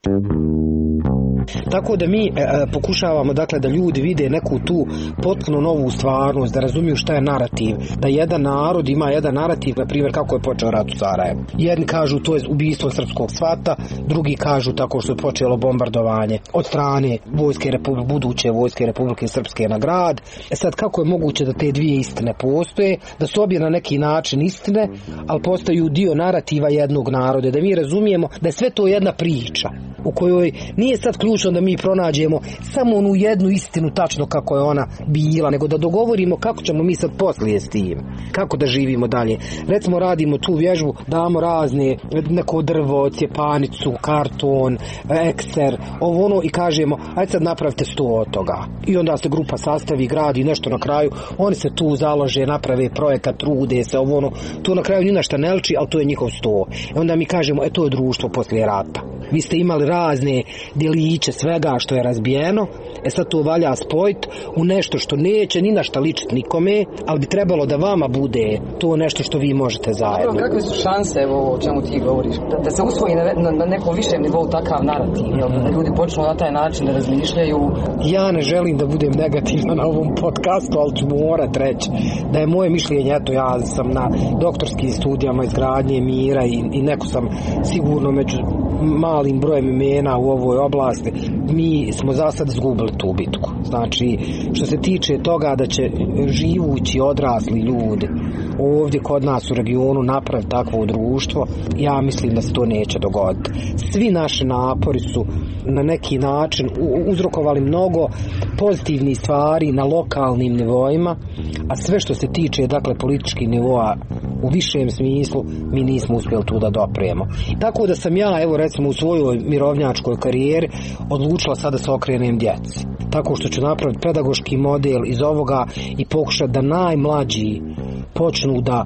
Tako da mi e, pokušavamo dakle da ljudi vide neku tu potpuno novu stvarnost, da razumiju šta je narativ, da jedan narod ima jedan narativ, na primjer kako je počeo rat u Sarajevu. Jedni kažu to je ubijstvo srpskog svata, drugi kažu tako što je počelo bombardovanje od strane vojske Republike, buduće vojske Republike Srpske na grad. E sad kako je moguće da te dvije istine postoje, da su obje na neki način istine, ali postaju dio narativa jednog naroda, da mi razumijemo da je sve to jedna priča u kojoj nije sad ključno da mi pronađemo samo onu jednu istinu tačno kako je ona bila, nego da dogovorimo kako ćemo mi sad poslije s tim, kako da živimo dalje. Recimo radimo tu vježbu, damo razne, neko drvo, cjepanicu, karton, ekser, ovo ono i kažemo ajde sad napravite sto od toga. I onda se grupa sastavi, gradi nešto na kraju, oni se tu založe, naprave projekat, trude se, ovo ono, to na kraju ni na šta ne liči, ali to je njihov sto. I onda mi kažemo, e to je društvo poslije rata. Vi ste imali razne djeliće svega što je razbijeno, e sad to valja spojiti u nešto što neće ni na šta ličiti nikome, ali bi trebalo da vama bude to nešto što vi možete zajedno. Dobro, kakve su šanse, evo o čemu ti govoriš, da, da se usvoji na, na, na nekom višem nivou takav narativ, jel, da ljudi počnu na taj način da razmišljaju? Ja ne želim da budem negativna na ovom podcastu, ali ću morat reći da je moje mišljenje, eto ja sam na doktorskim studijama izgradnje mira i, i neko sam sigurno među malim brojem imena u ovoj oblasti, mi smo za sad izgubili tu bitku. Znači, što se tiče toga da će živući odrasli ljudi ovdje kod nas u regionu napraviti takvo društvo, ja mislim da se to neće dogoditi. Svi naši napori su na neki način uzrokovali mnogo pozitivnih stvari na lokalnim nivoima, a sve što se tiče dakle političkih nivoa u višem smislu mi nismo uspjeli tu da dopremo. Tako da sam ja, evo recimo u svojoj mirovnjačkoj karijeri odlučila sada se okrenem djeci. Tako što ću napraviti pedagoški model iz ovoga i pokušati da najmlađi počnu da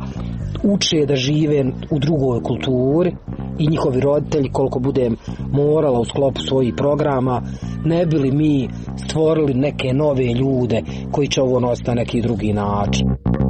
uče da žive u drugoj kulturi i njihovi roditelji koliko budem morala u sklopu svojih programa, ne bi li mi stvorili neke nove ljude koji će ovo nositi na neki drugi način.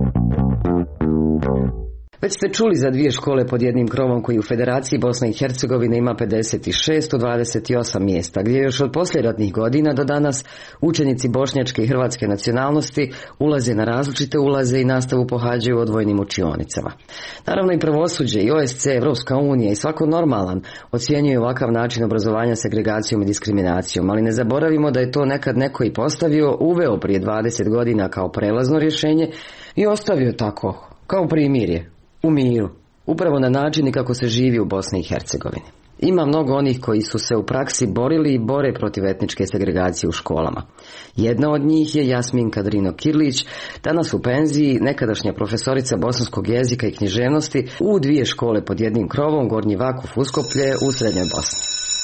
Već ste čuli za dvije škole pod jednim krovom koji u Federaciji Bosne i Hercegovine ima pedeset šest od dvadeset osam mjesta, gdje još od poslijeratnih godina do danas učenici bošnjačke i hrvatske nacionalnosti ulaze na različite ulaze i nastavu pohađaju u odvojenim učionicama. Naravno i pravosuđe i O S C, Evropska unija i svako normalan ocjenjuje ovakav način obrazovanja segregacijom i diskriminacijom, ali ne zaboravimo da je to nekad neko i postavio, uveo prije dvadeset godina kao prelazno rješenje i ostavio tako, kao primirje. U miru, upravo na način kako se živi u Bosni i Hercegovini. Ima mnogo onih koji su se u praksi borili i bore protiv etničke segregacije u školama. Jedna od njih je Jasmin Kadrino Kirlić, danas u penziji, nekadašnja profesorica bosanskog jezika i književnosti u dvije škole pod jednim krovom, Gornji Vakuf Uskoplje u Srednjoj Bosni.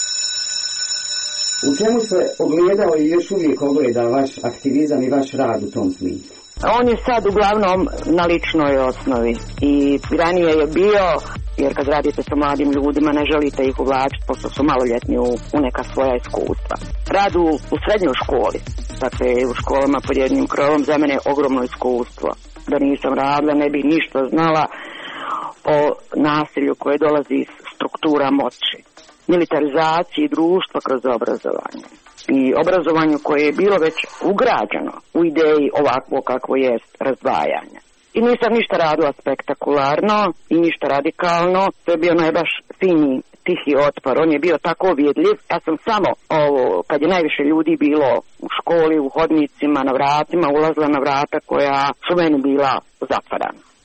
U čemu se ogledao i još uvijek ogleda vaš aktivizam i vaš rad u tom smislu? On je sad uglavnom na ličnoj osnovi i ranije je bio, jer kad radite sa mladim ljudima ne želite ih uvlačiti pošto su maloljetni u, u neka svoja iskustva. Rad u, u srednjoj školi, dakle u školama pod jednim krovom, za mene je ogromno iskustvo. Da nisam radila ne bih ništa znala o nasilju koje dolazi iz struktura moći, militarizaciji društva kroz obrazovanje. I obrazovanju koje je bilo već ugrađeno u ideji ovakvo kakvo jest razdvajanje. I nisam ništa radila spektakularno i ništa radikalno, to je bio najbaš fini, tihi otpor, on je bio tako vidljiv. Ja sam samo, ovo, kad je najviše ljudi bilo u školi, u hodnicima, na vratima, ulazila na vrata koja su meni bila zatvarana.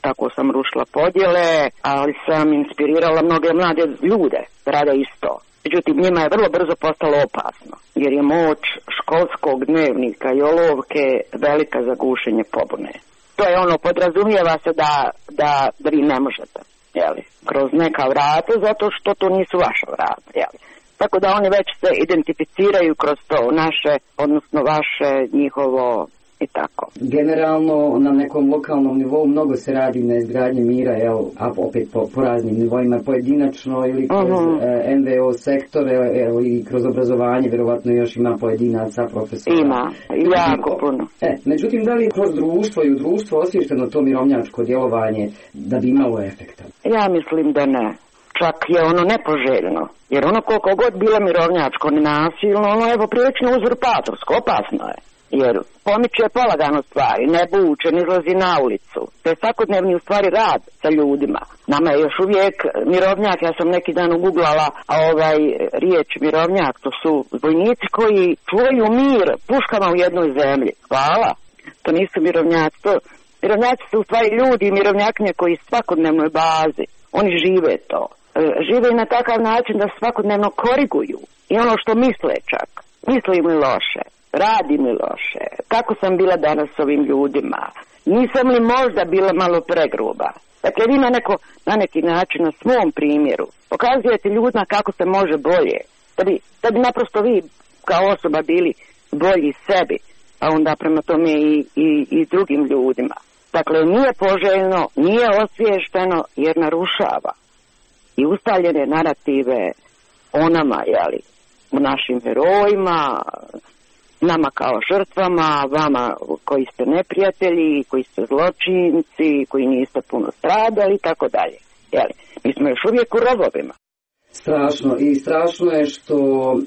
tako sam rušila podjele, ali sam inspirirala mnoge mlade ljude da rade isto. Međutim, njima je vrlo brzo postalo opasno, jer je moć školskog dnevnika i olovke velika za gušenje pobune. To je ono, podrazumijeva se da, da, da vi ne možete, jeli, kroz neka vrata, zato što to nisu vaša vrata, jeli. Tako da oni već se identificiraju kroz to naše, odnosno vaše, njihovo i tako. Generalno na nekom lokalnom nivou mnogo se radi na izgradnji mira, jel, a opet po, po raznim nivoima, pojedinačno ili kroz uh-huh. e, en ve o sektore, evo, i kroz obrazovanje, vjerovatno još ima pojedinaca, profesora. Ima, jako puno. E, međutim, da li je kroz društvo i u društvu osvješteno to mirovnjačko djelovanje da bi imalo efekta? Ja mislim da ne. Čak je ono nepoželjno. Jer ono koliko god bilo mirovnjačko nenasilno, ono je poprilično uzurpatorsko, opasno je. Jer pomiče polagano stvari, ne buče, ne izlazi na ulicu. To je svakodnevni u stvari rad sa ljudima. Nama je još uvijek mirovnjak, ja sam neki dan uguglala, a ovaj riječ mirovnjak, to su vojnici koji čuvaju mir puškama u jednoj zemlji. Hvala. To nisu mirovnjaci. To, mirovnjaci su u stvari ljudi i mirovnjaknje koji svakodnevnoj bazi. Oni žive to. Žive na takav način da svakodnevno koriguju. I ono što misle čak. Misli mi loše. Radi mi loše. Kako sam bila danas s ovim ljudima? Nisam li možda bila malo pregruba? Dakle, vi na, neko, na neki način, na svom primjeru, pokazujete ljudima kako se može bolje. Da bi, da bi naprosto vi kao osoba bili bolji sebi, a onda prema tome i, i, i drugim ljudima. Dakle, nije poželjno, nije osviješteno jer narušava i ustaljene narative o nama, jeli, o našim herojima, nama kao žrtvama, vama koji ste neprijatelji, koji ste zločinci, koji niste puno stradali i tako dalje. Jeli, mi smo još uvijek u robovima. Strašno. I strašno je što,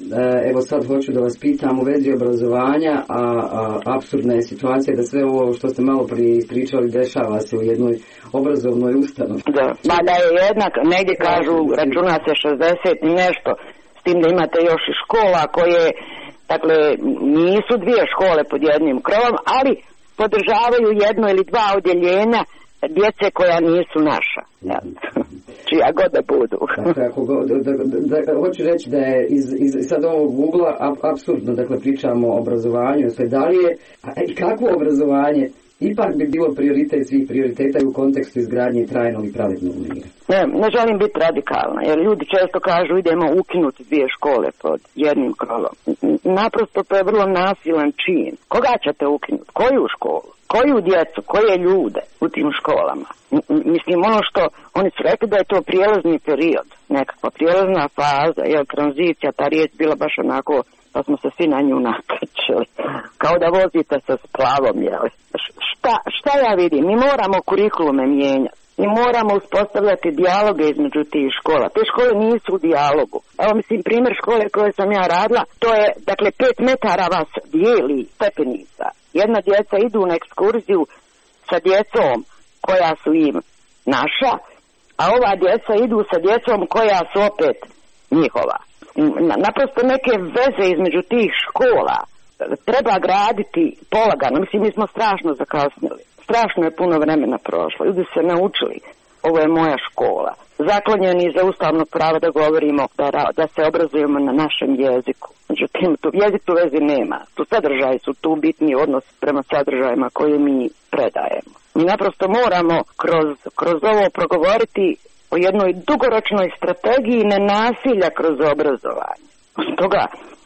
evo sad hoću da vas pitam u vezi obrazovanja, a, a apsurdna je situacija da sve ovo što ste malo prije ispričali dešava se u jednoj obrazovnoj ustanovi. Da, ma da je jednak, negdje kažu, računa se šezdeset i nešto, s tim da imate još i škola koje, dakle, nisu dvije škole pod jednim krovom, ali podržavaju jedno ili dva odjeljenja djece koja nisu naša. Ja. Čija god da budu. Dakle, ako go, da, da, da, hoću reći da je iz, iz sad ovog ugla apsurdno, dakle, pričamo o obrazovanju, sve da li je, a i kakvo obrazovanje ipak bi bilo prioritet svih prioriteta u kontekstu izgradnje trajnog i pravednog mira. Ne, ne želim biti radikalna, jer ljudi često kažu idemo ukinuti dvije škole pod jednim krovom. Naprosto to je vrlo nasilan čin. Koga ćete ukinuti? Koju školu? Koju djecu? Koje ljude u tim školama? Mislim, ono što oni su rekli da je to prijelazni period, nekakva prijelazna faza, jer tranzicija, ta riječ bila baš onako, pa smo se svi na nju nakačili. Kao da vozite sa splavom, jel? Šta, šta ja vidim? Mi moramo kurikulume mijenjati. Mi moramo uspostavljati dijaloge između tih škola. Te škole nisu u dijalogu. Evo, mislim, primjer škole koje sam ja radila, to je, dakle, pet metara vas dijeli stepenica. Jedna djeca idu na ekskurziju sa djecom koja su im naša, a ova djeca idu sa djecom koja su opet njihova. Naprosto neke veze između tih škola treba graditi polagano. Mislim, mi smo strašno zakasnili. Strašno je puno vremena prošlo. Ljudi se naučili. Ovo je moja škola. Zaklonjeni za ustavno pravo da govorimo, da, da se obrazujemo na našem jeziku. Međutim, tu jezik tu vezi nema. Tu sadržaji su tu bitni odnos prema sadržajima koje mi predajemo. Mi naprosto moramo kroz, kroz ovo progovoriti o jednoj dugoročnoj strategiji nenasilja kroz obrazovanje. Od toga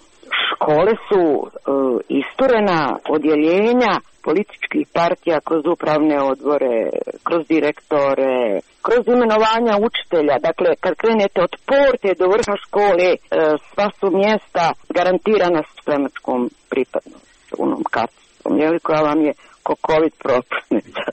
škole su uh, isturena odjeljenja političkih partija kroz upravne odbore, kroz direktore, kroz imenovanja učitelja. Dakle, kad krenete od porte do vrha škole, uh, sva su mjesta garantirana stranačkom pripadnošću, onom karticom, jeli, koja vam je ko covid propusnica.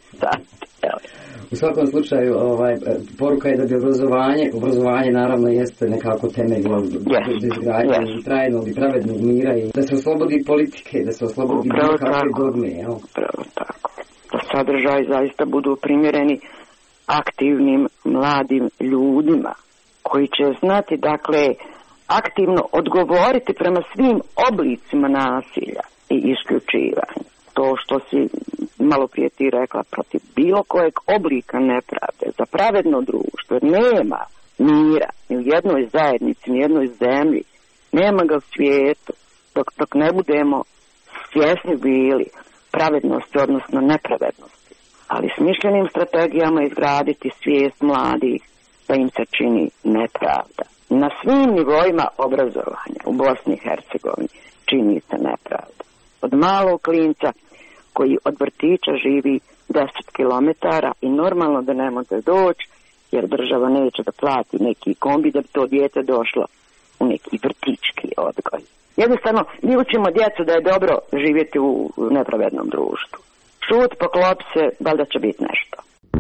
U svakom slučaju, ovaj, poruka je da bi obrazovanje, obrazovanje naravno jeste nekako temelj yes. izgradnje yes. trajnog i pravednog mira i da se oslobodi politike, da se oslobodi bilo kakve dogme. Jel? Upravo tako. Da sadržaj zaista budu primjereni aktivnim mladim ljudima koji će znati, dakle, aktivno odgovoriti prema svim oblicima nasilja i isključivanja. to što si malo prije ti rekla, protiv bilo kojeg oblika nepravde, za pravedno društvo, nema mira ni u jednoj zajednici, ni u jednoj zemlji, nema ga u svijetu, dok, dok ne budemo svjesni bili pravednosti, odnosno nepravednosti. Ali smišljenim strategijama izgraditi svijest mladih da im se čini nepravda. Na svim nivoima obrazovanja u Bosni i Hercegovini čini se nepravda. Od malog klinca koji od vrtića živi deset kilometara i normalno da ne može doći jer država neće da plati neki kombi da bi to dijete došlo u neki vrtički odgoj. Jednostavno, mi učimo djecu da je dobro živjeti u nepravednom društvu. Šut, poklop se, valjda će biti nešto.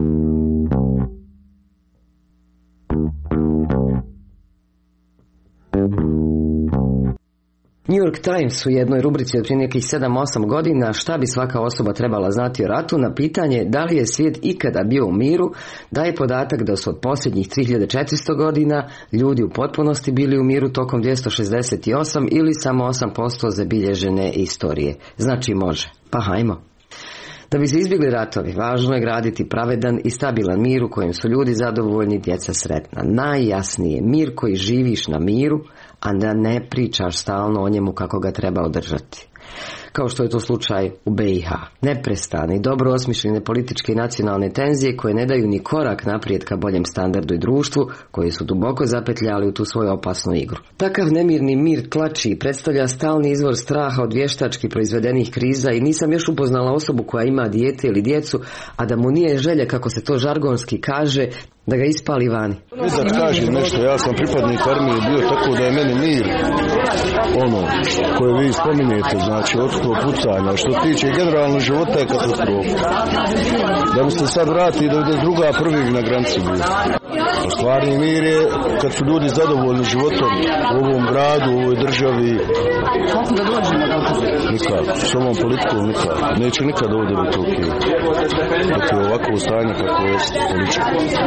New York Times u jednoj rubrici od prije nekih sedam osam godina šta bi svaka osoba trebala znati o ratu na pitanje da li je svijet ikada bio u miru, daje podatak da su od posljednjih tri hiljade četiristo godina ljudi u potpunosti bili u miru tokom dvjesto šezdeset osam ili samo osam posto zabilježene istorije. Znači može. Pa hajmo. Da bi se izbjegli ratovi, važno je graditi pravedan i stabilan mir u kojem su ljudi zadovoljni, djeca sretna. Najjasnije, mir koji živiš na miru, a da ne pričaš stalno o njemu kako ga treba održati. Kao što je to slučaj u B i H. Neprestane i dobro osmišljene političke i nacionalne tenzije koje ne daju ni korak naprijed ka boljem standardu i društvu, koji su duboko zapetljali u tu svoju opasnu igru. Takav nemirni mir tlači i predstavlja stalni izvor straha od vještački proizvedenih kriza i nisam još upoznala osobu koja ima dijete ili djecu, a da mu nije želja, kako se to žargonski kaže, da ga ispali vani. Da kažem nešto, ja sam pripadnik armije bio, tako da je meni mir ono koje vi spominjete, znači odsustvo pucanja, što tiče generalno života je katastrofa. Da bi se sad vrati da je druga prvih na granici bio. Stvarni mir je kad su ljudi zadovoljni životom u ovom gradu, u ovoj državi. Kako da dođemo do toga? Nikad, s ovom politikom nikad. Neće nikad ovdje biti ok. Dok je ovako stanje kako je političko.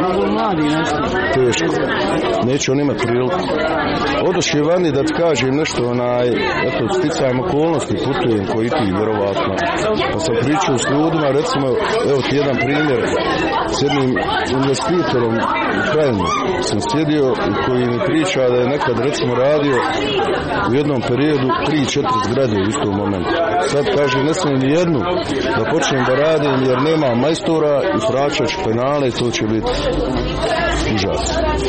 Teško. Neće on imati priliku. Odošli vani da ti kažem nešto, onaj, eto, sticajem okolnosti, putujem koji ti, vjerovatno. Pa sam pričao s ljudima, recimo, evo ti jedan primjer, s jednim investitorom u Krajini sam sjedio i koji mi priča da je nekad, recimo, radio u jednom periodu tri četiri zgrade u istom momentu. Sad kaže, ne smijem ni jednu da počnem da radim jer nema majstora i fraćač penale i to će biti užas.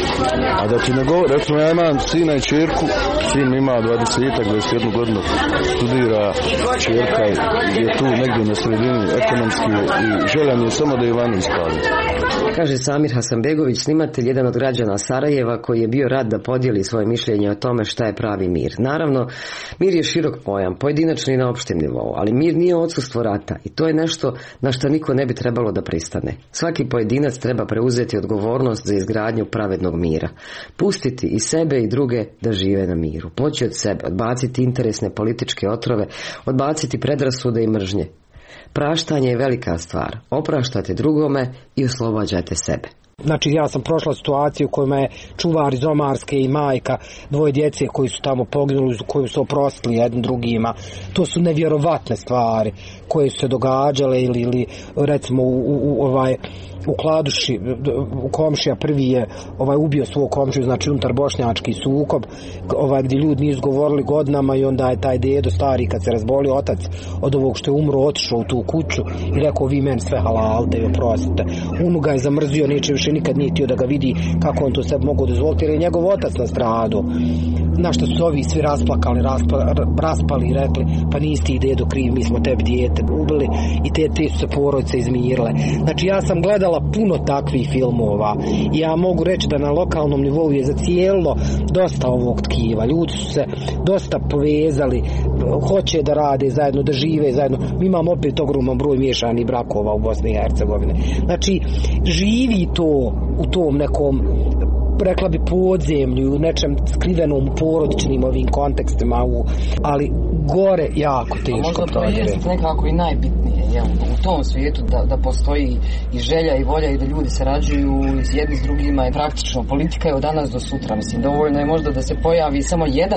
A da ti ne govori, recimo ja imam sina i čerku, sin ima dvadeset, dvadeset jednu godinu, studira, čerka je tu negdje na sredini ekonomski i željan je samo da Ivanu ispali. Kaže Samir Hasanbegović, snimatelj, jedan od građana Sarajeva koji je bio rad da podijeli svoje mišljenje o tome šta je pravi mir. Naravno, mir je širok pojam, pojedinačni i na opštem nivou, ali mir nije odsustvo rata i to je nešto na što niko ne bi trebalo da pristane. Svaki pojedinac treba preuzeti odgovornost za izgradnju pravednog mira. Pustiti i sebe i druge da žive na miru. Poći od sebe, odbaciti interesne političke otrove, odbaciti predrasude i mržnje. Praštanje je velika stvar. Opraštate drugome i oslobađajte sebe. Znači ja sam prošla situaciju u kojima je čuvar iz Omarske i majka dvoje djece koji su tamo poginuli, koji su oprostili jednim drugima. To su nevjerovatne stvari koje su se događale ili, ili recimo u, u, u ovaj u Kladuši, u komšija prvi je ovaj ubio svog komšiju, znači unutar bošnjački sukob, ovaj gdje ljudi nisu govorili godinama i onda je taj dedo stari kad se razbolio otac od ovog što je umro otišao u tu kuću i rekao vi meni sve halal da je oprostite. Unu ga je zamrzio, neće više nikad nije htio da ga vidi kako on to sve mogu dozvoliti jer je njegov otac na stradu. Na što su ovi svi rasplakali, raspali, raspali i rekli pa nisi ti dedo kriv, mi smo tebi dijete ubili i te, te su se porodice izmirile. Znači ja sam gledala puno takvih filmova i ja mogu reći da na lokalnom nivou je zacijelo dosta ovog tkiva. Ljudi su se dosta povezali, hoće da rade zajedno, da žive zajedno. Mi imamo opet ogroman broj miješanih brakova u Bosni i Hercegovini. Znači živi to u tom nekom, rekla bi, podzemlju, u nečem skrivenom porodičnim ovim kontekstima, u, ali gore jako teško. A možda to je nekako i najbitnije, jel? U tom svijetu da, da postoji i želja i volja i da ljudi sarađuju jedni s drugima i praktično politika je od danas do sutra. Mislim, dovoljno je možda da se pojavi samo jedan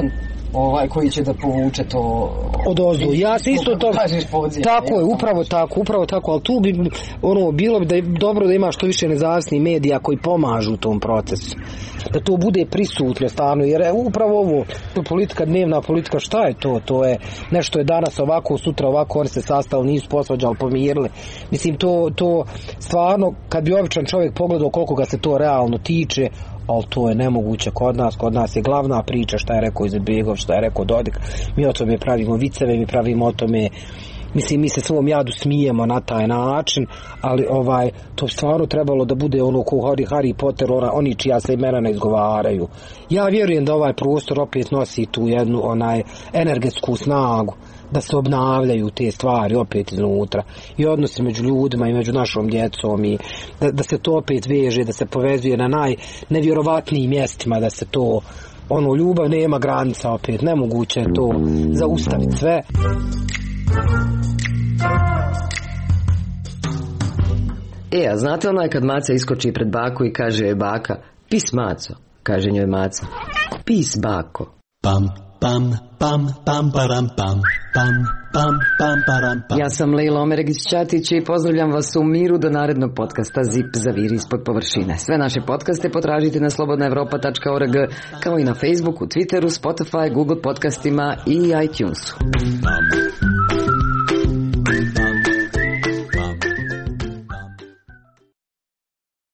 ovaj koji će da povuče to od ozdu. Ja se isto to tako je, upravo tako, upravo tako, ali tu bi ono bilo bi da je dobro da ima što više nezavisnih medija koji pomažu u tom procesu. Da to bude prisutno stvarno, jer je upravo ovo politika, dnevna politika, šta je to? To je nešto je danas ovako, sutra ovako, oni se sastavili, nisu posvađali, pomirili. Mislim, to, to stvarno, kad bi običan čovjek pogledao koliko ga se to realno tiče, ali to je nemoguće kod nas, kod nas je glavna priča šta je rekao Izetbegović, šta je rekao Dodik, mi o tome pravimo viceve, mi pravimo o tome, mislim, mi se svom jadu smijemo na taj način, ali ovaj, to stvarno trebalo da bude ono ko Harry, Harry Potter, ona, oni čija se imena ne izgovaraju. Ja vjerujem da ovaj prostor opet nosi tu jednu onaj energetsku snagu, da se obnavljaju te stvari opet iznutra i odnosi među ljudima i među našom djecom i da, da se to opet veže, da se povezuje na najnevjerovatnijim mjestima, da se to, ono, ljubav nema granica opet, nemoguće je to zaustaviti sve. E, a znate onaj kad Maca iskoči pred baku i kaže joj baka, pis Maco, kaže njoj Maca, pis bako. Pam, pam, pam, pam, param, pam, pam, pam, pam, param, pam. Ja sam Leila Omeregić-Ćatić i pozdravljam vas u miru do narednog podcasta Zip zaviri ispod površine. Sve naše podcaste potražite na slobodna evropa tačka org, kao i na Facebooku, Twitteru, Spotify, Google podcastima i iTunesu.